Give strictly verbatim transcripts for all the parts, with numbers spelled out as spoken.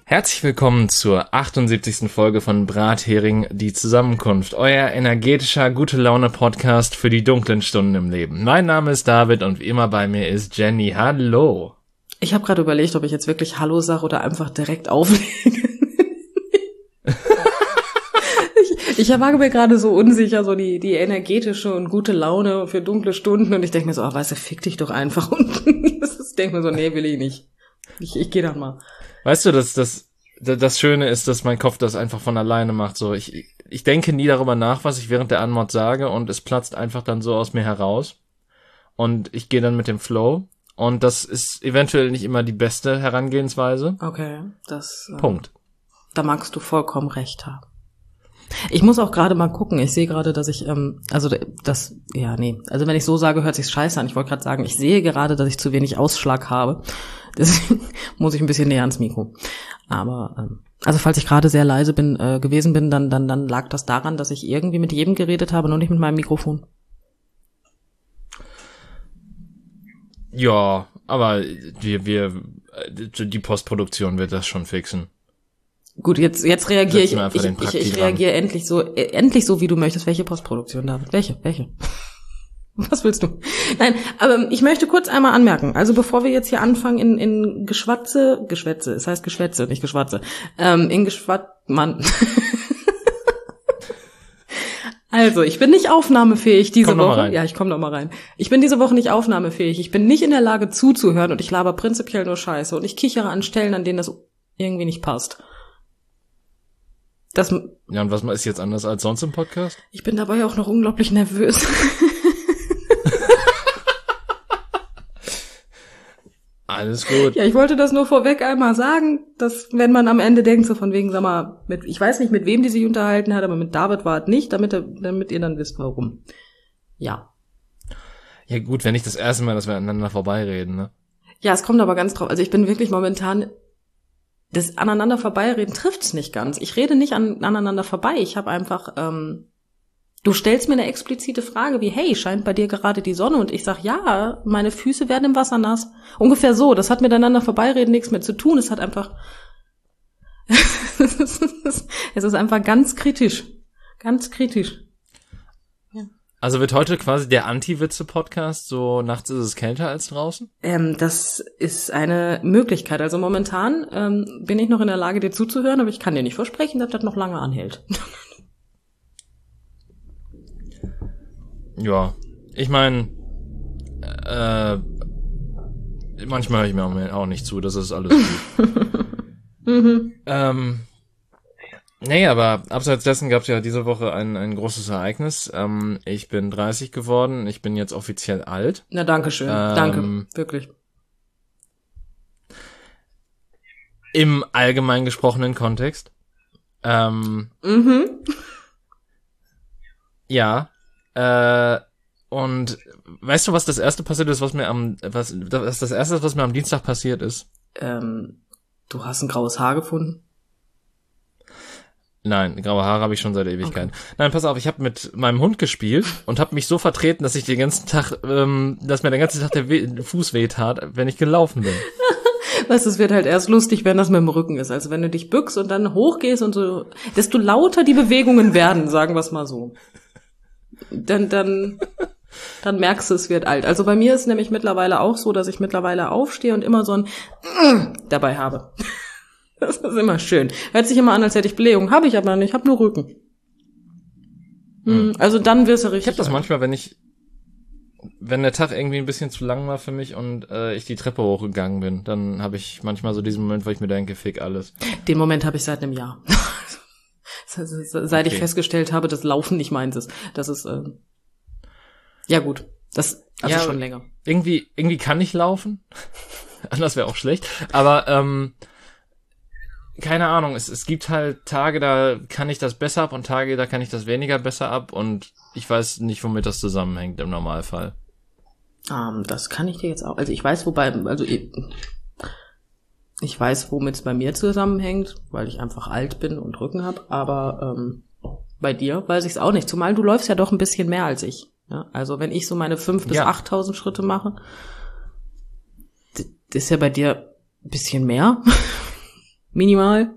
Herzlich willkommen zur achtundsiebzigsten Folge von Brathering, die Zusammenkunft, euer energetischer Gute-Laune-Podcast für die dunklen Stunden im Leben. Mein Name ist David und wie immer bei mir ist Jenny. Hallo. Ich habe gerade überlegt, ob ich jetzt wirklich Hallo sage oder einfach direkt auflege. ich, ich war mir gerade so unsicher, so die die energetische und gute Laune für dunkle Stunden und ich denke mir so, oh, weißt du, fick dich doch einfach. Und ich denke mir so, nee, will ich nicht. Ich, ich gehe dann mal. Weißt du, dass das das Schöne ist, dass mein Kopf das einfach von alleine macht. So, ich ich denke nie darüber nach, was ich während der Anmod sage und es platzt einfach dann so aus mir heraus und ich gehe dann mit dem Flow und das ist eventuell nicht immer die beste Herangehensweise. Okay, das Punkt. Äh, da magst du vollkommen recht haben. Ich muss auch gerade mal gucken. Ich sehe gerade, dass ich ähm, also das ja nee, also wenn ich so sage, hört sich's scheiße an. Ich wollte gerade sagen, ich sehe gerade, dass ich zu wenig Ausschlag habe. Deswegen muss ich ein bisschen näher ans Mikro. Aber ähm, also falls ich gerade sehr leise bin äh, gewesen bin, dann dann dann lag das daran, dass ich irgendwie mit jedem geredet habe, nur nicht mit meinem Mikrofon. Ja, aber wir wir die Postproduktion wird das schon fixen. Gut, jetzt jetzt reagiere ich ich, ich, ich reagiere dran. endlich so äh, endlich so wie du möchtest. Welche Postproduktion, David? Welche? Welche? Was willst du? Nein, aber ich möchte kurz einmal anmerken, also bevor wir jetzt hier anfangen in, in Geschwatze, Geschwätze, es heißt Geschwätze, nicht Geschwatze, ähm, in Geschwatze, Mann. Also, ich bin nicht aufnahmefähig diese komm Woche. Ja, ich komme noch mal rein. Ich bin diese Woche nicht aufnahmefähig. Ich bin nicht in der Lage zuzuhören und ich laber prinzipiell nur Scheiße und ich kichere an Stellen, an denen das irgendwie nicht passt. Das, ja, und was ist jetzt anders als sonst im Podcast? Ich bin dabei auch noch unglaublich nervös. Alles gut. Ja, ich wollte das nur vorweg einmal sagen, dass wenn man am Ende denkt, so von wegen, sag mal, mit, ich weiß nicht, mit wem die sich unterhalten hat, aber mit David war es nicht, damit, damit ihr dann wisst, warum. Ja. Ja gut, wenn nicht das erste Mal, dass wir aneinander vorbeireden, ne? Ja, es kommt aber ganz drauf. Also ich bin wirklich momentan, das aneinander vorbeireden trifft's nicht ganz. Ich rede nicht an, aneinander vorbei. Ich habe einfach, ähm, du stellst mir eine explizite Frage wie, hey, scheint bei dir gerade die Sonne? Und ich sag, ja, meine Füße werden im Wasser nass. Ungefähr so. Das hat miteinander vorbeireden nichts mehr zu tun. Es hat einfach, es ist einfach ganz kritisch. Ganz kritisch. Ja. Also wird heute quasi der Anti-Witze-Podcast, so nachts ist es kälter als draußen? Ähm, das ist eine Möglichkeit. Also momentan ähm, bin ich noch in der Lage, dir zuzuhören, aber ich kann dir nicht versprechen, dass das noch lange anhält. Ja, ich meine, äh, manchmal höre ich mir auch nicht zu, das ist alles gut. mhm. Ähm, nee, aber abseits dessen gab es ja diese Woche ein, ein großes Ereignis. Ähm, ich bin dreißig geworden, ich bin jetzt offiziell alt. Na, danke schön, ähm, danke, wirklich. Im allgemein gesprochenen Kontext. Ähm, mhm. Ja. Äh, und weißt du, was das erste passiert ist, was mir am, was, was das erste, was mir am Dienstag passiert ist? Ähm, du hast ein graues Haar gefunden? Nein, graue Haare habe ich schon seit Ewigkeit. Okay. Nein, pass auf, ich habe mit meinem Hund gespielt und habe mich so vertreten, dass ich den ganzen Tag, ähm, dass mir den ganzen Tag der We- Fuß wehtat, wenn ich gelaufen bin. Weißt du, es wird halt erst lustig, wenn das mit dem Rücken ist. Also wenn du dich bückst und dann hochgehst und so, desto lauter die Bewegungen werden, sagen wir es mal so. Dann, dann, dann merkst du, es wird alt. Also bei mir ist nämlich mittlerweile auch so, dass ich mittlerweile aufstehe und immer so ein dabei habe. Das ist immer schön. Hört sich immer an, als hätte ich Blähung. Habe ich aber nicht, ich habe nur Rücken. Hm. Also dann wirst du richtig. Ich habe das manchmal, wenn ich, wenn der Tag irgendwie ein bisschen zu lang war für mich und äh, ich die Treppe hochgegangen bin, dann habe ich manchmal so diesen Moment, wo ich mir denke, fick alles. Den Moment habe ich seit einem Jahr. Seit okay. ich festgestellt habe, dass Laufen nicht meins ist. Das ist, äh, ja gut, das also ja, schon länger. Irgendwie, irgendwie kann ich laufen. Anders wäre auch schlecht. Aber, ähm, keine Ahnung, es, es gibt halt Tage, da kann ich das besser ab und Tage, da kann ich das weniger besser ab und ich weiß nicht, womit das zusammenhängt im Normalfall. Um, das kann ich dir jetzt auch, also ich weiß, wobei, also ich, ich weiß, womit es bei mir zusammenhängt, weil ich einfach alt bin und Rücken habe, aber ähm, bei dir weiß ich es auch nicht, zumal du läufst ja doch ein bisschen mehr als ich. Ja? Also wenn ich so meine fünf bis achttausend Schritte mache, das ist ja bei dir ein bisschen mehr. Minimal?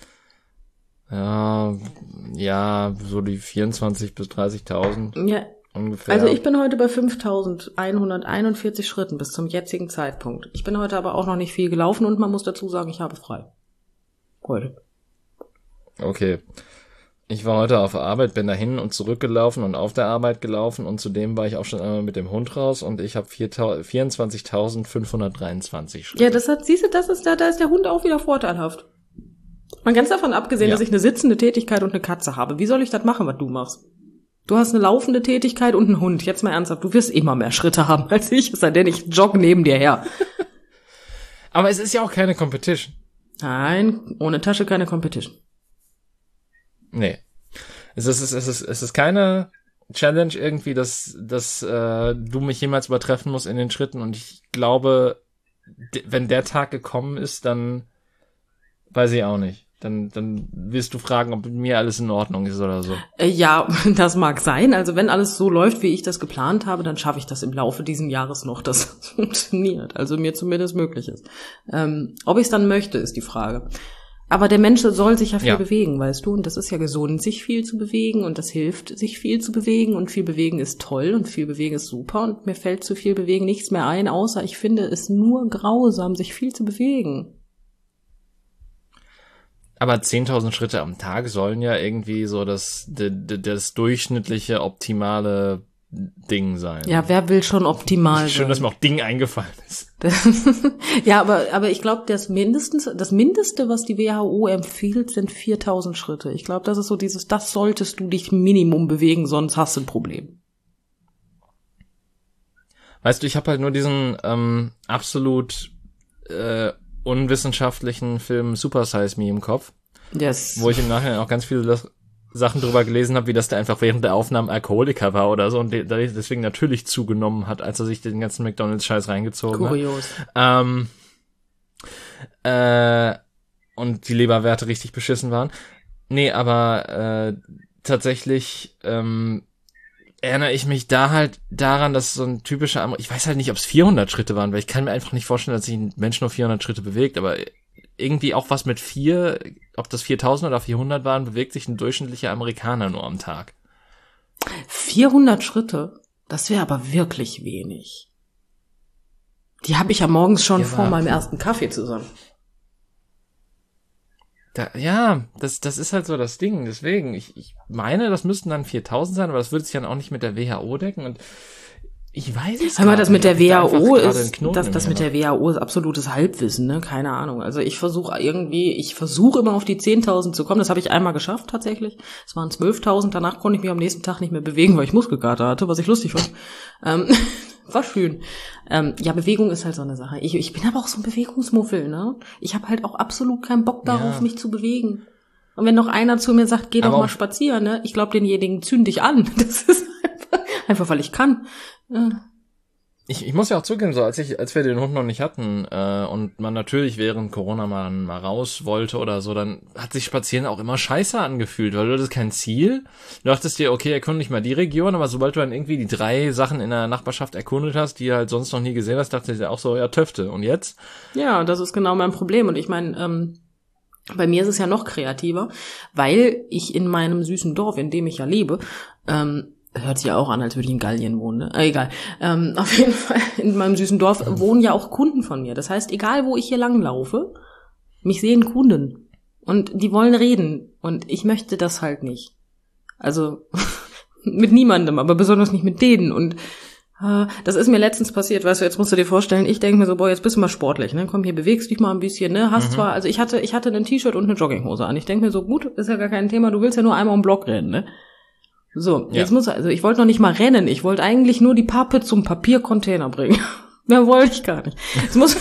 Ja, ja, so die vierundzwanzig bis dreißigtausend Ja. ungefähr. Also ich bin heute bei fünftausendeinhunderteinundvierzig Schritten bis zum jetzigen Zeitpunkt. Ich bin heute aber auch noch nicht viel gelaufen und man muss dazu sagen, ich habe frei. Heute. Okay. Ich war heute auf der Arbeit, bin dahin und zurückgelaufen und auf der Arbeit gelaufen und zudem war ich auch schon einmal mit dem Hund raus und ich habe vierundzwanzigtausendfünfhundertdreiundzwanzig Schritte. Ja, das hat, siehst du, das ist da, da ist der Hund auch wieder vorteilhaft. Mal ganz davon abgesehen, Ja. dass ich eine sitzende Tätigkeit und eine Katze habe. Wie soll ich das machen, was du machst? Du hast eine laufende Tätigkeit und einen Hund. Jetzt mal ernsthaft, du wirst immer mehr Schritte haben als ich, es sei denn, ich jogge neben dir her. Aber es ist ja auch keine Competition. Nein, ohne Tasche keine Competition. Nee. Es ist, es ist, es ist, es ist keine Challenge irgendwie, dass, dass äh, du mich jemals übertreffen musst in den Schritten und ich glaube, d- wenn der Tag gekommen ist, dann weiß ich auch nicht. Dann, dann wirst du fragen, ob mit mir alles in Ordnung ist oder so. Äh, ja, das mag sein. Also wenn alles so läuft, wie ich das geplant habe, dann schaffe ich das im Laufe dieses Jahres noch, dass es funktioniert. Also mir zumindest möglich ist. Ähm, ob ich es dann möchte, ist die Frage. Aber der Mensch soll sich ja viel Ja. bewegen, weißt du? Und das ist ja gesund, sich viel zu bewegen. Und das hilft, sich viel zu bewegen. Und viel bewegen ist toll und viel bewegen ist super. Und mir fällt zu viel bewegen nichts mehr ein, außer ich finde es nur grausam, sich viel zu bewegen. Aber zehntausend Schritte am Tag sollen ja irgendwie so das, d- d- das durchschnittliche, optimale Ding sein. Ja, wer will schon optimal Schön, sein? dass mir auch Ding eingefallen ist. Ja, aber, aber ich glaube, das mindestens, das Mindeste, was die W H O empfiehlt, sind viertausend Schritte. Ich glaube, das ist so dieses, das solltest du dich Minimum bewegen, sonst hast du ein Problem. Weißt du, ich habe halt nur diesen ähm, absolut äh, unwissenschaftlichen Film Super Size Me im Kopf, Yes. wo ich im Nachhinein auch ganz viele das, Sachen drüber gelesen habe, wie das der einfach während der Aufnahmen Alkoholiker war oder so und de- deswegen natürlich zugenommen hat, als er sich den ganzen McDonald's-Scheiß reingezogen Kurios. hat. Ähm, äh, und die Leberwerte richtig beschissen waren. Nee, aber äh, tatsächlich ähm, erinnere ich mich da halt daran, dass so ein typischer, Amer- ich weiß halt nicht, ob es vierhundert Schritte waren, weil ich kann mir einfach nicht vorstellen, dass sich ein Mensch nur vierhundert Schritte bewegt, aber irgendwie auch was mit vier, ob das viertausend oder vierhundert waren, bewegt sich ein durchschnittlicher Amerikaner nur am Tag. vierhundert Schritte? Das wäre aber wirklich wenig. Die habe ich ja morgens schon Ja, vor aber- meinem ersten Kaffee zusammen. Da, ja, das, das ist halt so das Ding. Deswegen, ich, ich meine, das müssten dann viertausend sein, aber das würde sich dann auch nicht mit der W H O decken. Und ich weiß es Hör mal, das mit der W H O nicht, ob ich da einfach gerade einen ist, Knoten das, im das mit Hirn der W H O ist absolutes Halbwissen, ne? Keine Ahnung. Also ich versuche irgendwie, ich versuche immer auf die zehntausend zu kommen. Das habe ich einmal geschafft tatsächlich. Es waren zwölftausend. Danach konnte ich mich am nächsten Tag nicht mehr bewegen, weil ich Muskelkater hatte, was ich lustig fand. ähm, war schön. Ähm, ja, Bewegung ist halt so eine Sache. Ich, ich bin aber auch so ein Bewegungsmuffel, ne? Ich habe halt auch absolut keinen Bock darauf, Ja. mich zu bewegen. Und wenn noch einer zu mir sagt, geh doch Aber mal auch- spazieren, ne? Ich glaube, denjenigen zünd dich an. Das ist einfach, einfach weil ich kann. Äh, Ich, ich muss ja auch zugeben, so als ich, als wir den Hund noch nicht hatten äh, und man natürlich während Corona mal, mal raus wollte oder so, dann hat sich Spazieren auch immer scheiße angefühlt, weil du hattest kein Ziel. Du dachtest dir, okay, erkunde ich mal die Region, aber sobald du dann irgendwie die drei Sachen in der Nachbarschaft erkundet hast, die du halt sonst noch nie gesehen hast, dachte ich dir auch so, ja, Töfte. Und jetzt? Ja, das ist genau mein Problem. Und ich meine, ähm, bei mir ist es ja noch kreativer, weil ich in meinem süßen Dorf, in dem ich ja lebe, ähm, hört sich ja auch an, als würde ich in Gallien wohnen, ne? Äh, egal. Ähm, auf jeden Fall, in meinem süßen Dorf wohnen ja auch Kunden von mir. Das heißt, egal wo ich hier langlaufe, mich sehen Kunden. Und die wollen reden. Und ich möchte das halt nicht. Also mit niemandem, aber besonders nicht mit denen. Und äh, das ist mir letztens passiert, weißt du, jetzt musst du dir vorstellen, ich denke mir so, boah, jetzt bist du mal sportlich, ne? Komm, hier bewegst dich mal ein bisschen, ne? Hast Mhm. zwar, also ich hatte, ich hatte ein T-Shirt und eine Jogginghose an. Ich denke mir so, gut, ist ja gar kein Thema, du willst ja nur einmal um den Block rennen, ne? So, Ja. jetzt muss, also ich wollte noch nicht mal rennen, ich wollte eigentlich nur die Pappe zum Papiercontainer bringen. Mehr wollte ich gar nicht. Jetzt muss,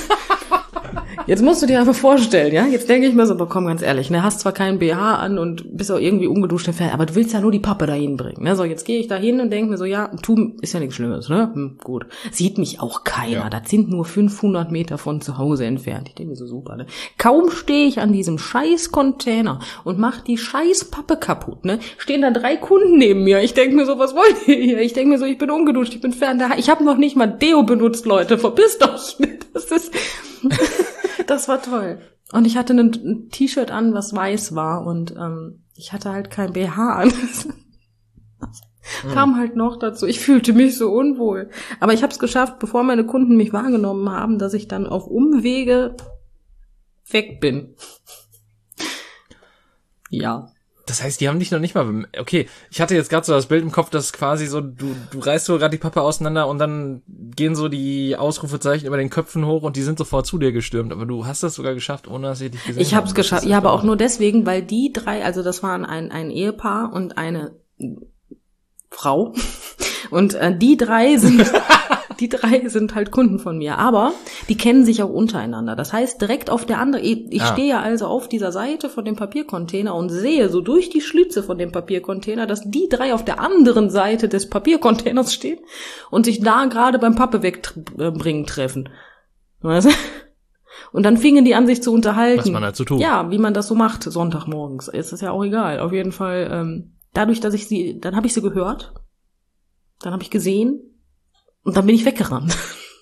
jetzt musst du dir einfach vorstellen, ja? Jetzt denke ich mir so, aber komm, ganz ehrlich, ne? Hast zwar keinen B H an und bist auch irgendwie ungeduscht, aber du willst ja nur die Pappe dahin bringen, ne? So, jetzt gehe ich da hin und denke mir so, ja, tu, ist ja nichts Schlimmes, ne? Hm, gut. Sieht mich auch keiner. Ja. Das sind nur fünfhundert Meter von zu Hause entfernt. Ich denke mir so, super, ne? Kaum stehe ich an diesem scheiß Container und mach die scheiß Pappe kaputt, ne? Stehen da drei Kunden neben mir. Ich denke mir so, was wollt ihr hier? Ich denke mir so, ich bin ungeduscht, ich bin fern. Ich habe noch nicht mal Deo benutzt, Leute. Verpisst euch. Das ist, das war toll. Und ich hatte ein, ein T-Shirt an, was weiß war und ähm, ich hatte halt kein B H an. Kam halt noch dazu. Ich fühlte mich so unwohl. Aber ich habe es geschafft, bevor meine Kunden mich wahrgenommen haben, dass ich dann auf Umwege weg bin. Ja. Das heißt, die haben dich noch nicht mal... Okay, ich hatte jetzt gerade so das Bild im Kopf, dass quasi so, du du reißt so gerade die Pappe auseinander und dann gehen so die Ausrufezeichen über den Köpfen hoch und die sind sofort zu dir gestürmt. Aber du hast das sogar geschafft, ohne dass sie dich gesehen haben. Ich habe es geschafft. Ja, aber auch nur deswegen, weil die drei, also das waren ein, ein Ehepaar und eine Frau. Und äh, die drei sind... Die drei sind halt Kunden von mir, aber die kennen sich auch untereinander. Das heißt, direkt auf der anderen, ich, ich ah. stehe also auf dieser Seite von dem Papiercontainer und sehe so durch die Schlitze von dem Papiercontainer, dass die drei auf der anderen Seite des Papiercontainers stehen und sich da gerade beim Pappe wegbringen treffen. Weißt du? Und dann fingen die an, sich zu unterhalten. Was man dazu tut. Ja, wie man das so macht, Sonntagmorgens. Ist das ja auch egal. Auf jeden Fall, ähm, dadurch, dass ich sie, dann habe ich sie gehört, dann habe ich gesehen, und dann bin ich weggerannt.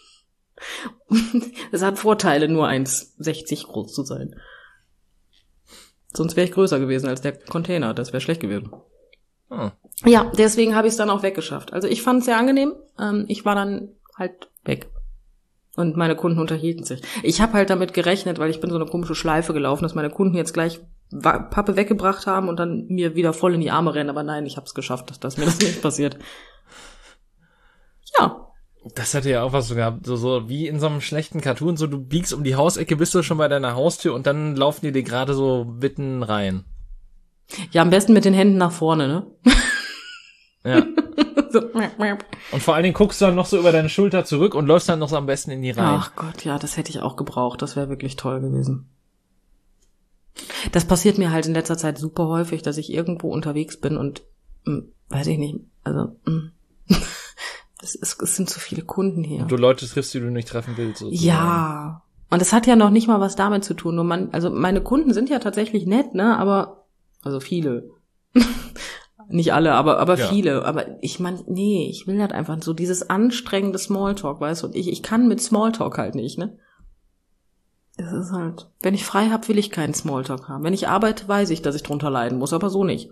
Es hat Vorteile, nur eins Komma sechzig groß zu sein. Sonst wäre ich größer gewesen als der Container. Das wäre schlecht gewesen. Oh. Ja, deswegen habe ich es dann auch weggeschafft. Also ich fand es sehr angenehm. Ähm, ich war dann halt weg. Und meine Kunden unterhielten sich. Ich habe halt damit gerechnet, weil ich bin so eine komische Schleife gelaufen, dass meine Kunden jetzt gleich Pappe weggebracht haben und dann mir wieder voll in die Arme rennen. Aber nein, ich habe es geschafft, dass, dass mir das nicht passiert. Ja. Das hätte ja auch was so gehabt, so, so wie in so einem schlechten Cartoon, so du biegst um die Hausecke, bist du schon bei deiner Haustür und dann laufen die dir gerade so mitten rein. Ja, am besten mit den Händen nach vorne, ne? Ja. So. Und vor allen Dingen guckst du dann noch so über deine Schulter zurück und läufst dann noch so am besten in die Reihe. Ach Gott, ja, das hätte ich auch gebraucht, das wäre wirklich toll gewesen. Das passiert mir halt in letzter Zeit super häufig, dass ich irgendwo unterwegs bin und, mh, weiß ich nicht, also, mh. Es, ist, es sind zu viele Kunden hier. Und du Leute triffst, die du nicht treffen willst. Sozusagen. Ja. Und es hat ja noch nicht mal was damit zu tun. Nur man, also meine Kunden sind ja tatsächlich nett, ne? Aber, also viele. Nicht alle, aber aber ja. viele. Aber ich meine, nee, ich will halt einfach so dieses anstrengende Smalltalk, weißt du? Und ich, ich kann mit Smalltalk halt nicht, ne? Es ist halt, wenn ich frei habe, will ich keinen Smalltalk haben. Wenn ich arbeite, weiß ich, dass ich drunter leiden muss, aber so nicht.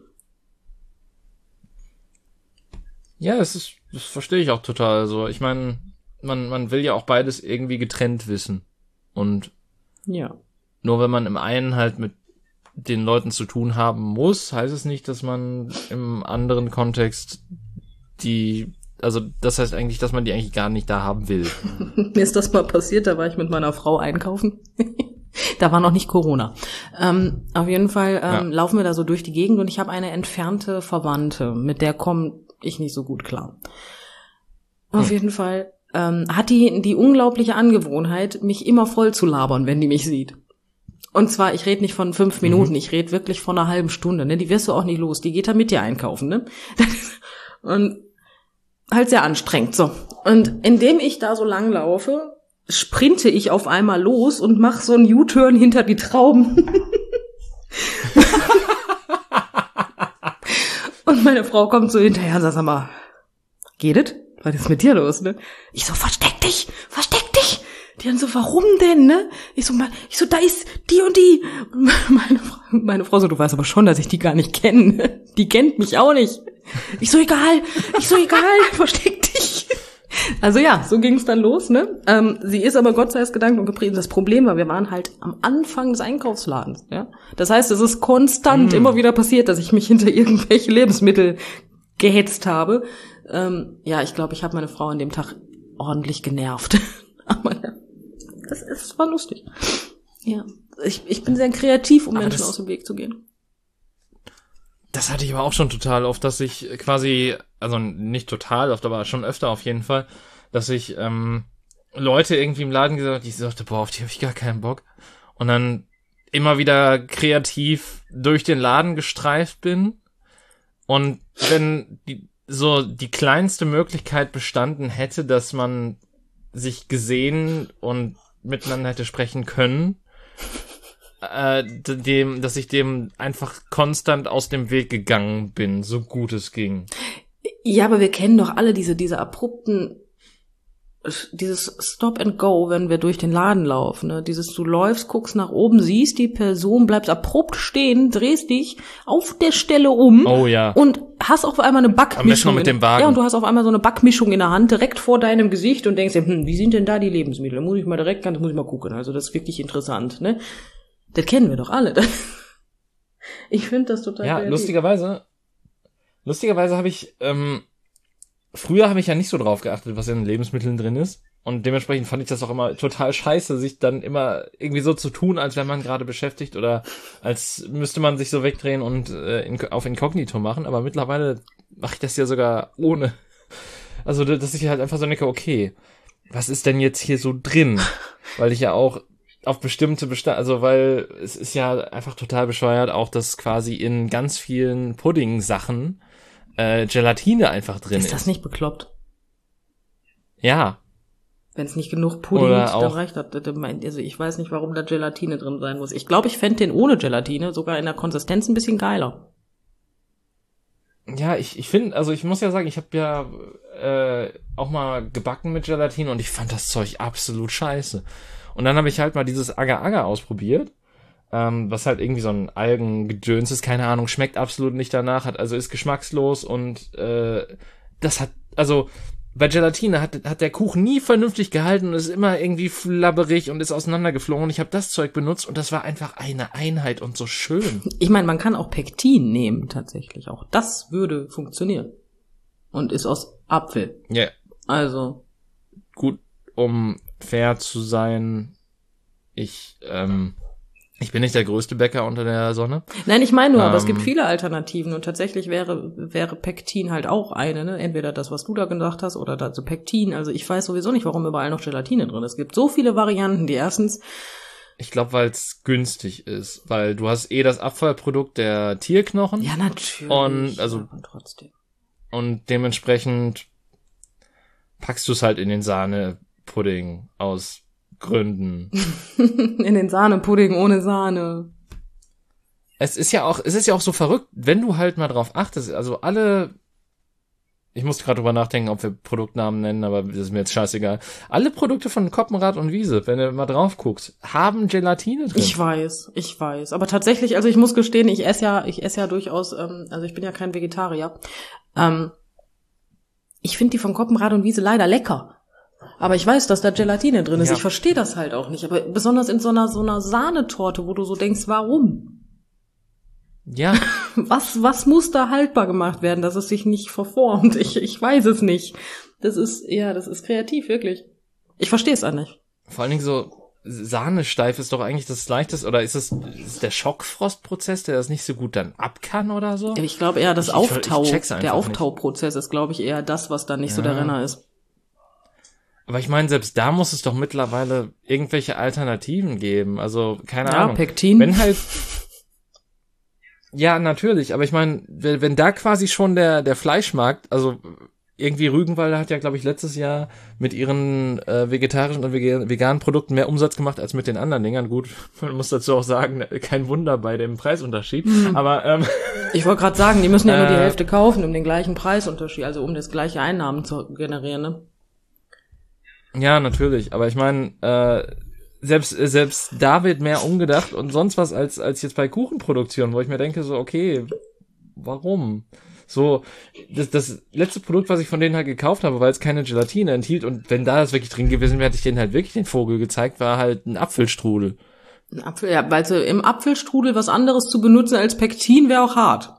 Ja, das ist, das verstehe ich auch total. Also, ich meine, man, man will ja auch beides irgendwie getrennt wissen. Und ja. Nur wenn man im einen halt mit den Leuten zu tun haben muss, heißt es nicht, dass man im anderen Kontext die, also das heißt eigentlich, dass man die eigentlich gar nicht da haben will. Mir ist das mal passiert, da war ich mit meiner Frau einkaufen. Da war noch nicht Corona. Ähm, auf jeden Fall ähm, ja. laufen wir da so durch die Gegend und ich habe eine entfernte Verwandte, mit der komme ich nicht so gut klar. Auf hm. jeden Fall ähm, hat die die unglaubliche Angewohnheit, mich immer voll zu labern, wenn die mich sieht. Und zwar, ich rede nicht von fünf Minuten, mhm. ich rede wirklich von einer halben Stunde. Ne? Die wirst du auch nicht los, die geht da mit dir einkaufen. Ne? Und halt sehr anstrengend. So. Und indem ich da so lang laufe, sprinte ich auf einmal los und mache so einen U-Turn hinter die Trauben. Und meine Frau kommt so hinterher und sagt, sag mal, geht es? Was ist mit dir los, ne? Ich so, versteck dich, versteck dich. Die dann so, warum denn, ne? Ich so, ich so, da ist die und die. Und meine Frau, meine Frau so, du weißt aber schon, dass ich die gar nicht kenne. Die kennt mich auch nicht. Ich so, egal, ich so, egal, versteck dich. Also ja, so ging es dann los, ne? Ähm, sie ist aber Gott sei Dank gedankt und gepriesen. Das Problem war, wir waren halt am Anfang des Einkaufsladens, ja? Das heißt, es ist konstant mm. immer wieder passiert, dass ich mich hinter irgendwelche Lebensmittel gehetzt habe. Ähm, ja, ich glaube, ich habe meine Frau an dem Tag ordentlich genervt. Aber ja, das, das war lustig. Ja, ich, ich bin sehr kreativ, um aber Menschen aus dem Weg zu gehen. Das hatte ich aber auch schon total oft, dass ich quasi, also nicht total oft, aber schon öfter auf jeden Fall, dass ich ähm, Leute irgendwie im Laden gesagt habe, die sagte, boah, auf die habe ich gar keinen Bock. Und dann immer wieder kreativ durch den Laden gestreift bin. Und wenn die, so die kleinste Möglichkeit bestanden hätte, dass man sich gesehen und miteinander hätte sprechen können, äh, dem, dass ich dem einfach konstant aus dem Weg gegangen bin, so gut es ging. Ja, aber wir kennen doch alle diese, diese abrupten dieses Stop and Go, wenn wir durch den Laden laufen, ne? Dieses, du läufst, guckst nach oben, siehst die Person, bleibst abrupt stehen, drehst dich auf der Stelle um oh, ja. und hast auf einmal eine Backmischung. Am besten noch mit dem Wagen. Ja, und du hast auf einmal so eine Backmischung in der Hand, direkt vor deinem Gesicht und denkst dir, hm, wie sind denn da die Lebensmittel? Da muss ich mal direkt, das muss ich mal gucken. Also das ist wirklich interessant, ne? Das kennen wir doch alle. Ich finde das total Ja, kreativ. lustigerweise, lustigerweise habe ich, ähm, früher habe ich ja nicht so drauf geachtet, was in Lebensmitteln drin ist. Und dementsprechend fand ich das auch immer total scheiße, sich dann immer irgendwie so zu tun, als wäre man gerade beschäftigt oder als müsste man sich so wegdrehen und äh, in, auf Inkognito machen. Aber mittlerweile mache ich das ja sogar ohne. Also, dass ich halt einfach so denke, okay, was ist denn jetzt hier so drin? Weil ich ja auch auf bestimmte Bestand, also weil es ist ja einfach total bescheuert, auch dass quasi in ganz vielen Pudding-Sachen äh, Gelatine einfach drin ist. Ist das nicht bekloppt? Ja. Wenn es nicht genug Pudding Oder ist, dann auch- reicht das. Also ich weiß nicht, warum da Gelatine drin sein muss. Ich glaube, ich fände den ohne Gelatine sogar in der Konsistenz ein bisschen geiler. Ja, ich, ich finde, also ich muss ja sagen, ich habe ja äh, auch mal gebacken mit Gelatine und ich fand das Zeug absolut scheiße. Und dann habe ich halt mal dieses Agar-Agar ausprobiert, ähm, was halt irgendwie so ein Algengedöns ist, keine Ahnung, schmeckt absolut nicht danach, hat also ist geschmackslos und äh, das hat, also bei Gelatine hat, hat der Kuchen nie vernünftig gehalten und ist immer irgendwie flabberig und ist auseinandergeflogen. Ich habe das Zeug benutzt und das war einfach eine Einheit und so schön. Ich meine, man kann auch Pektin nehmen tatsächlich. Auch das würde funktionieren. Und ist aus Apfel. Ja, yeah. Also. Gut, um fair zu sein, ich, ähm, ich bin nicht der größte Bäcker unter der Sonne. Nein, ich meine nur, aber Ähm. es gibt viele Alternativen und tatsächlich wäre wäre Pektin halt auch eine, ne? Entweder das, was du da gesagt hast, oder dazu Pektin. Also ich weiß sowieso nicht, warum überall noch Gelatine drin ist. Es gibt so viele Varianten, die erstens. Ich glaube, weil es günstig ist, weil du hast eh das Abfallprodukt der Tierknochen. Ja, natürlich. Und, also- aber trotzdem. Und dementsprechend packst du es halt in den Sahnepudding aus Gründen. In den Sahnepudding ohne Sahne. Es ist ja auch, es ist ja auch so verrückt, wenn du halt mal drauf achtest, also alle, ich muss gerade drüber nachdenken, ob wir Produktnamen nennen, aber das ist mir jetzt scheißegal. Alle Produkte von Koppenrad und Wiese, wenn du mal drauf guckst, haben Gelatine drin. Ich weiß, ich weiß. Aber tatsächlich, also ich muss gestehen, ich esse ja, ich esse ja durchaus, ähm, also ich bin ja kein Vegetarier. Ähm, ich finde die von Koppenrad und Wiese leider lecker. Aber ich weiß, dass da Gelatine drin ist. Ja. Ich verstehe das halt auch nicht. Aber besonders in so einer, so einer Sahnetorte, wo du so denkst, warum? Ja, Was, was muss da haltbar gemacht werden, dass es sich nicht verformt? Ich, ich weiß es nicht. Das ist, ja, das ist kreativ, wirklich. Ich verstehe es auch nicht. vor allen Dingen so, Sahnesteif ist doch eigentlich das Leichteste, oder ist es ist der Schockfrostprozess, der das nicht so gut dann ab kann oder so? Ich glaube eher, das Ich- ich- ich Auftau, check's einfach der nicht. Auftauprozess ist, glaube ich, eher das, was dann nicht so der Ja. Renner ist. Aber ich meine, selbst da muss es doch mittlerweile irgendwelche Alternativen geben. Also, keine Ja, Ahnung. Pektin. Wenn halt. Ja, natürlich, aber ich meine, wenn, wenn da quasi schon der, der Fleischmarkt, also irgendwie Rügenwalder hat ja, glaube ich, letztes Jahr mit ihren äh, vegetarischen und vega- veganen Produkten mehr Umsatz gemacht als mit den anderen Dingern. Gut, man muss dazu auch sagen, kein Wunder bei dem Preisunterschied. Aber ähm, Ich wollte gerade sagen, die müssen ja nur die Äh. Hälfte kaufen, um den gleichen Preisunterschied, also um das gleiche Einnahmen zu generieren, ne? ja, natürlich. Aber ich meine, äh, selbst äh, selbst da wird mehr umgedacht und sonst was als als jetzt bei Kuchenproduktion, wo ich mir denke, so, okay, warum? So, das, das letzte Produkt, was ich von denen halt gekauft habe, weil es keine Gelatine enthielt und wenn da das wirklich drin gewesen wäre, hätte ich denen halt wirklich den Vogel gezeigt, war halt ein Apfelstrudel. Ein Apfel, ja, weil so im Apfelstrudel was anderes zu benutzen als Pektin wäre auch hart.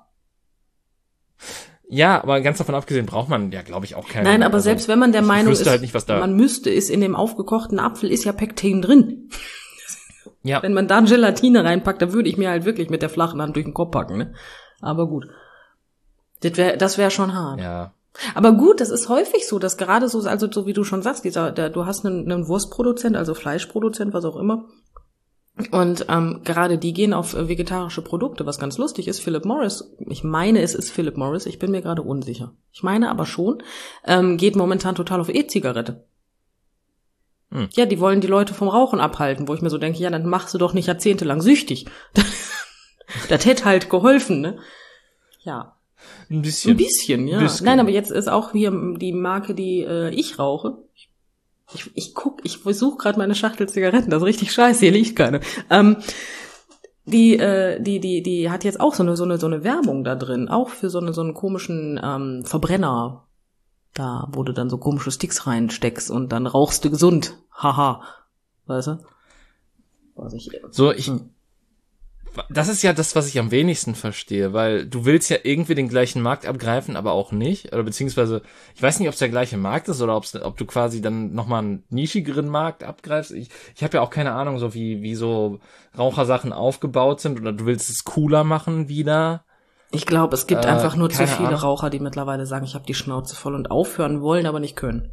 Ja, aber ganz davon abgesehen braucht man ja, glaube ich, auch keine. Nein, aber also, selbst wenn man der ich Meinung wüsste ist, halt nicht, was da. man müsste, ist in dem aufgekochten Apfel ist ja Pektin drin. Ja, Wenn man da Gelatine reinpackt, dann würde ich mir halt wirklich mit der flachen Hand durch den Kopf packen, ne? Aber gut. Das wäre das wär schon hart. ja. Aber gut, das ist häufig so, dass gerade so, also so wie du schon sagst, dieser, der, du hast einen, einen Wurstproduzent, also Fleischproduzent, was auch immer. Und ähm, gerade die gehen auf äh, vegetarische Produkte, was ganz lustig ist. Philip Morris, ich meine, es ist Philip Morris, ich bin mir gerade unsicher. Ich meine aber schon, ähm, geht momentan total auf E-Zigarette. Hm. Ja, die wollen die Leute vom Rauchen abhalten, wo ich mir so denke, ja, dann machst du doch nicht jahrzehntelang süchtig. Das hätte halt geholfen, ne? Ja. Ein bisschen. Ein bisschen, ja. Bisschen. Nein, aber jetzt ist auch hier die Marke, die äh, ich rauche. Ich, ich guck, ich versuche gerade meine Schachtel Zigaretten, das ist richtig scheiße, hier liegt keine. Ähm, die, äh, die, die, die hat jetzt auch so eine, so eine, so eine Werbung da drin, auch für so eine, so einen komischen ähm, Verbrenner. Da, wo du dann so komische Sticks reinsteckst und dann rauchst du gesund. Haha. Weißt du? Was ich, so, ich, hm. Das ist ja das, was ich am wenigsten verstehe, weil du willst ja irgendwie den gleichen Markt abgreifen, aber auch nicht. Oder beziehungsweise, ich weiß nicht, ob es der gleiche Markt ist oder ob's, ob du quasi dann nochmal einen nischigeren Markt abgreifst. Ich, ich habe ja auch keine Ahnung, so wie, wie so Rauchersachen aufgebaut sind, oder du willst es cooler machen wieder. Ich glaube, es gibt äh, einfach nur zu viele Ahnung. Raucher, die mittlerweile sagen, ich habe die Schnauze voll und aufhören wollen, aber nicht können.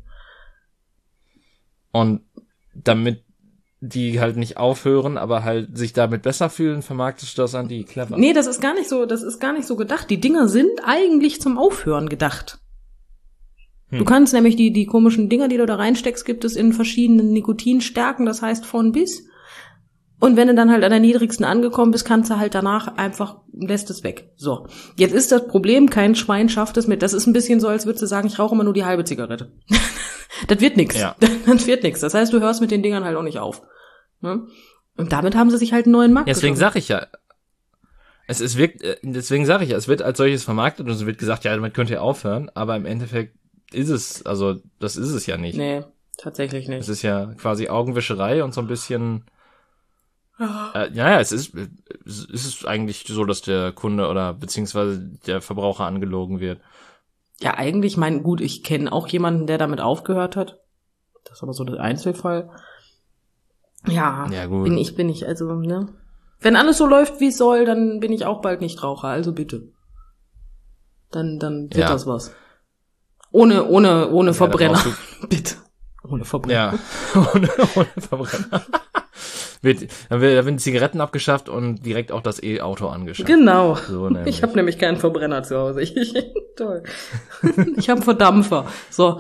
Und damit die halt nicht aufhören, aber halt sich damit besser fühlen, vermarktest du das an die clever. Nee, das ist gar nicht so, das ist gar nicht so gedacht. Die Dinger sind eigentlich zum Aufhören gedacht. Hm. Du kannst nämlich die, die komischen Dinger, die du da reinsteckst, gibt es in verschiedenen Nikotinstärken, das heißt von bis. Und wenn du dann halt an der niedrigsten angekommen bist, kannst du halt danach einfach, lässt es weg. So. Jetzt ist das Problem, kein Schwein schafft es mit. Das ist ein bisschen so, als würdest du sagen, ich rauche immer nur die halbe Zigarette. Das wird nix. Ja. Das wird nix. Das heißt, du hörst mit den Dingern halt auch nicht auf. Ne? Und damit haben sie sich halt einen neuen Markt ja, deswegen geschaffen. sag ich ja, es, es wirkt, deswegen sage ich ja, es wird als solches vermarktet und es wird gesagt, ja, damit könnt ihr aufhören, aber im Endeffekt ist es, also das ist es ja nicht. Nee, tatsächlich nicht. Es ist ja quasi Augenwischerei und so ein bisschen, ja, äh, naja, es ist, es ist eigentlich so, dass der Kunde oder beziehungsweise der Verbraucher angelogen wird. Ja, eigentlich, mein, gut, ich kenne auch jemanden, der damit aufgehört hat. Das ist aber so der Einzelfall. Ja, ja gut. bin ich, bin ich, also, ne. Wenn alles so läuft, wie es soll, dann bin ich auch bald Nichtraucher, also bitte. Dann, dann wird ja. das was. Ohne, ohne, ohne ja, Verbrenner. Bitte. Ohne Verbrenner. Ja, ohne, ohne Verbrenner. wird, dann werden Zigaretten abgeschafft und direkt auch das E-Auto angeschafft. Genau. So ich habe nämlich keinen Verbrenner zu Hause. Ich, ich, toll. Ich habe einen Verdampfer. So.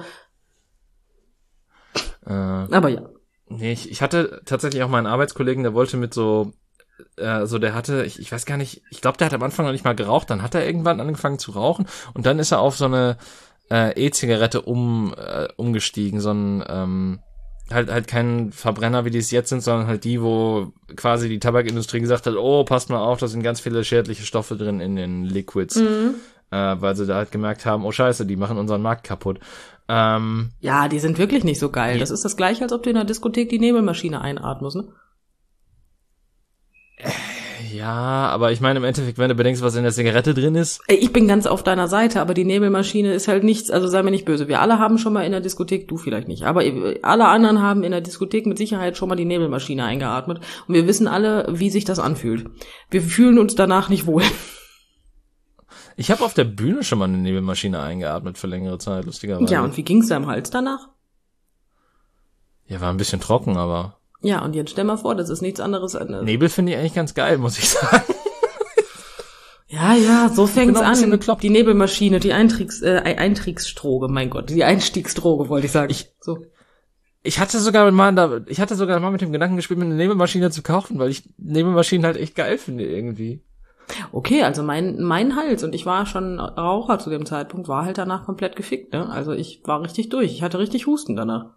Äh, Aber ja. Nee, ich, ich hatte tatsächlich auch mal einen Arbeitskollegen, der wollte mit so, äh, so der hatte, ich, ich weiß gar nicht, ich glaube, der hat am Anfang noch nicht mal geraucht, dann hat er irgendwann angefangen zu rauchen und dann ist er auf so eine äh, E-Zigarette um äh, umgestiegen, so ein ähm, halt halt kein Verbrenner, wie die es jetzt sind, sondern halt die, wo quasi die Tabakindustrie gesagt hat, oh, passt mal auf, da sind ganz viele schädliche Stoffe drin in den Liquids, Mhm. äh, weil sie da halt gemerkt haben, oh scheiße, die machen unseren Markt kaputt. Ähm, Ja, die sind wirklich nicht so geil. die, Das ist das gleiche, als ob du in der Diskothek die Nebelmaschine einatmest, ne? Ja, aber ich meine im Endeffekt, wenn du bedenkst, was in der Zigarette drin ist. Ich bin ganz auf deiner Seite, aber die Nebelmaschine ist halt nichts, also sei mir nicht böse. Wir alle haben schon mal in der Diskothek, du vielleicht nicht, aber alle anderen haben in der Diskothek mit Sicherheit schon mal die Nebelmaschine eingeatmet. Und wir wissen alle, wie sich das anfühlt. Wir fühlen uns danach nicht wohl. Ich habe auf der Bühne schon mal eine Nebelmaschine eingeatmet für längere Zeit, lustigerweise. Ja, und wie ging's da im Hals danach? Ja, war ein bisschen trocken, aber... Ja, und jetzt stell mal vor, das ist nichts anderes als... Nebel finde ich eigentlich ganz geil, muss ich sagen. Ja, ja, so fängt's an. Bekloppt. Die Nebelmaschine, die Eintriegs, äh, Einstiegsdroge, mein Gott, die Einstiegsdroge, wollte ich sagen. Ich, so. ich hatte sogar mal, da, ich hatte sogar mal mit dem Gedanken gespielt, mir eine Nebelmaschine zu kaufen, weil ich Nebelmaschinen halt echt geil finde irgendwie. Okay, also mein mein Hals, und ich war schon Raucher zu dem Zeitpunkt, war halt danach komplett gefickt, ne? Also ich war richtig durch. Ich hatte richtig Husten danach.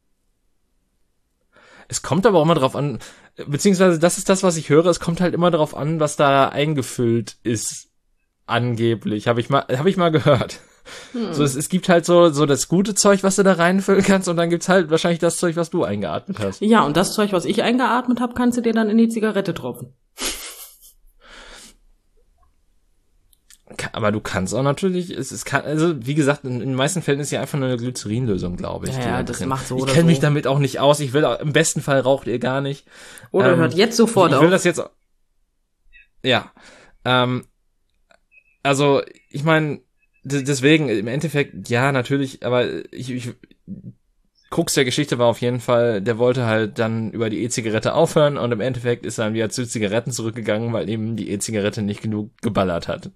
Es kommt aber auch immer drauf an, beziehungsweise das ist das, was ich höre, es kommt halt immer drauf an, was da eingefüllt ist, angeblich. Habe ich mal, habe ich mal gehört. Hm. So, es, es gibt halt so so das gute Zeug, was du da reinfüllen kannst, und dann gibt's halt wahrscheinlich das Zeug, was du eingeatmet hast. Ja, und das Zeug, was ich eingeatmet habe, kannst du dir dann in die Zigarette tropfen. Aber du kannst auch natürlich, es, es kann, also wie gesagt, in, in den meisten Fällen ist ja einfach nur eine Glycerinlösung, glaube ich. Ja, ja, das macht so Ich oder kenne so. mich damit auch nicht aus. Ich will auch, im besten Fall raucht ihr gar nicht. Oder ähm, hört jetzt sofort ich auf. will das jetzt. Ja. Ähm, also ich meine, deswegen im Endeffekt ja natürlich, aber ich, ich Krux der Geschichte war auf jeden Fall, der wollte halt dann über die E-Zigarette aufhören, und im Endeffekt ist er dann wieder zu Zigaretten zurückgegangen, weil eben die E-Zigarette nicht genug geballert hat.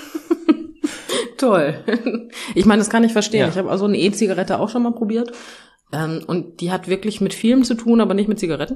Toll. Ich meine, das kann ich verstehen. Ja. Ich habe also eine E-Zigarette auch schon mal probiert. Ähm, und die hat wirklich mit vielem zu tun, aber nicht mit Zigaretten.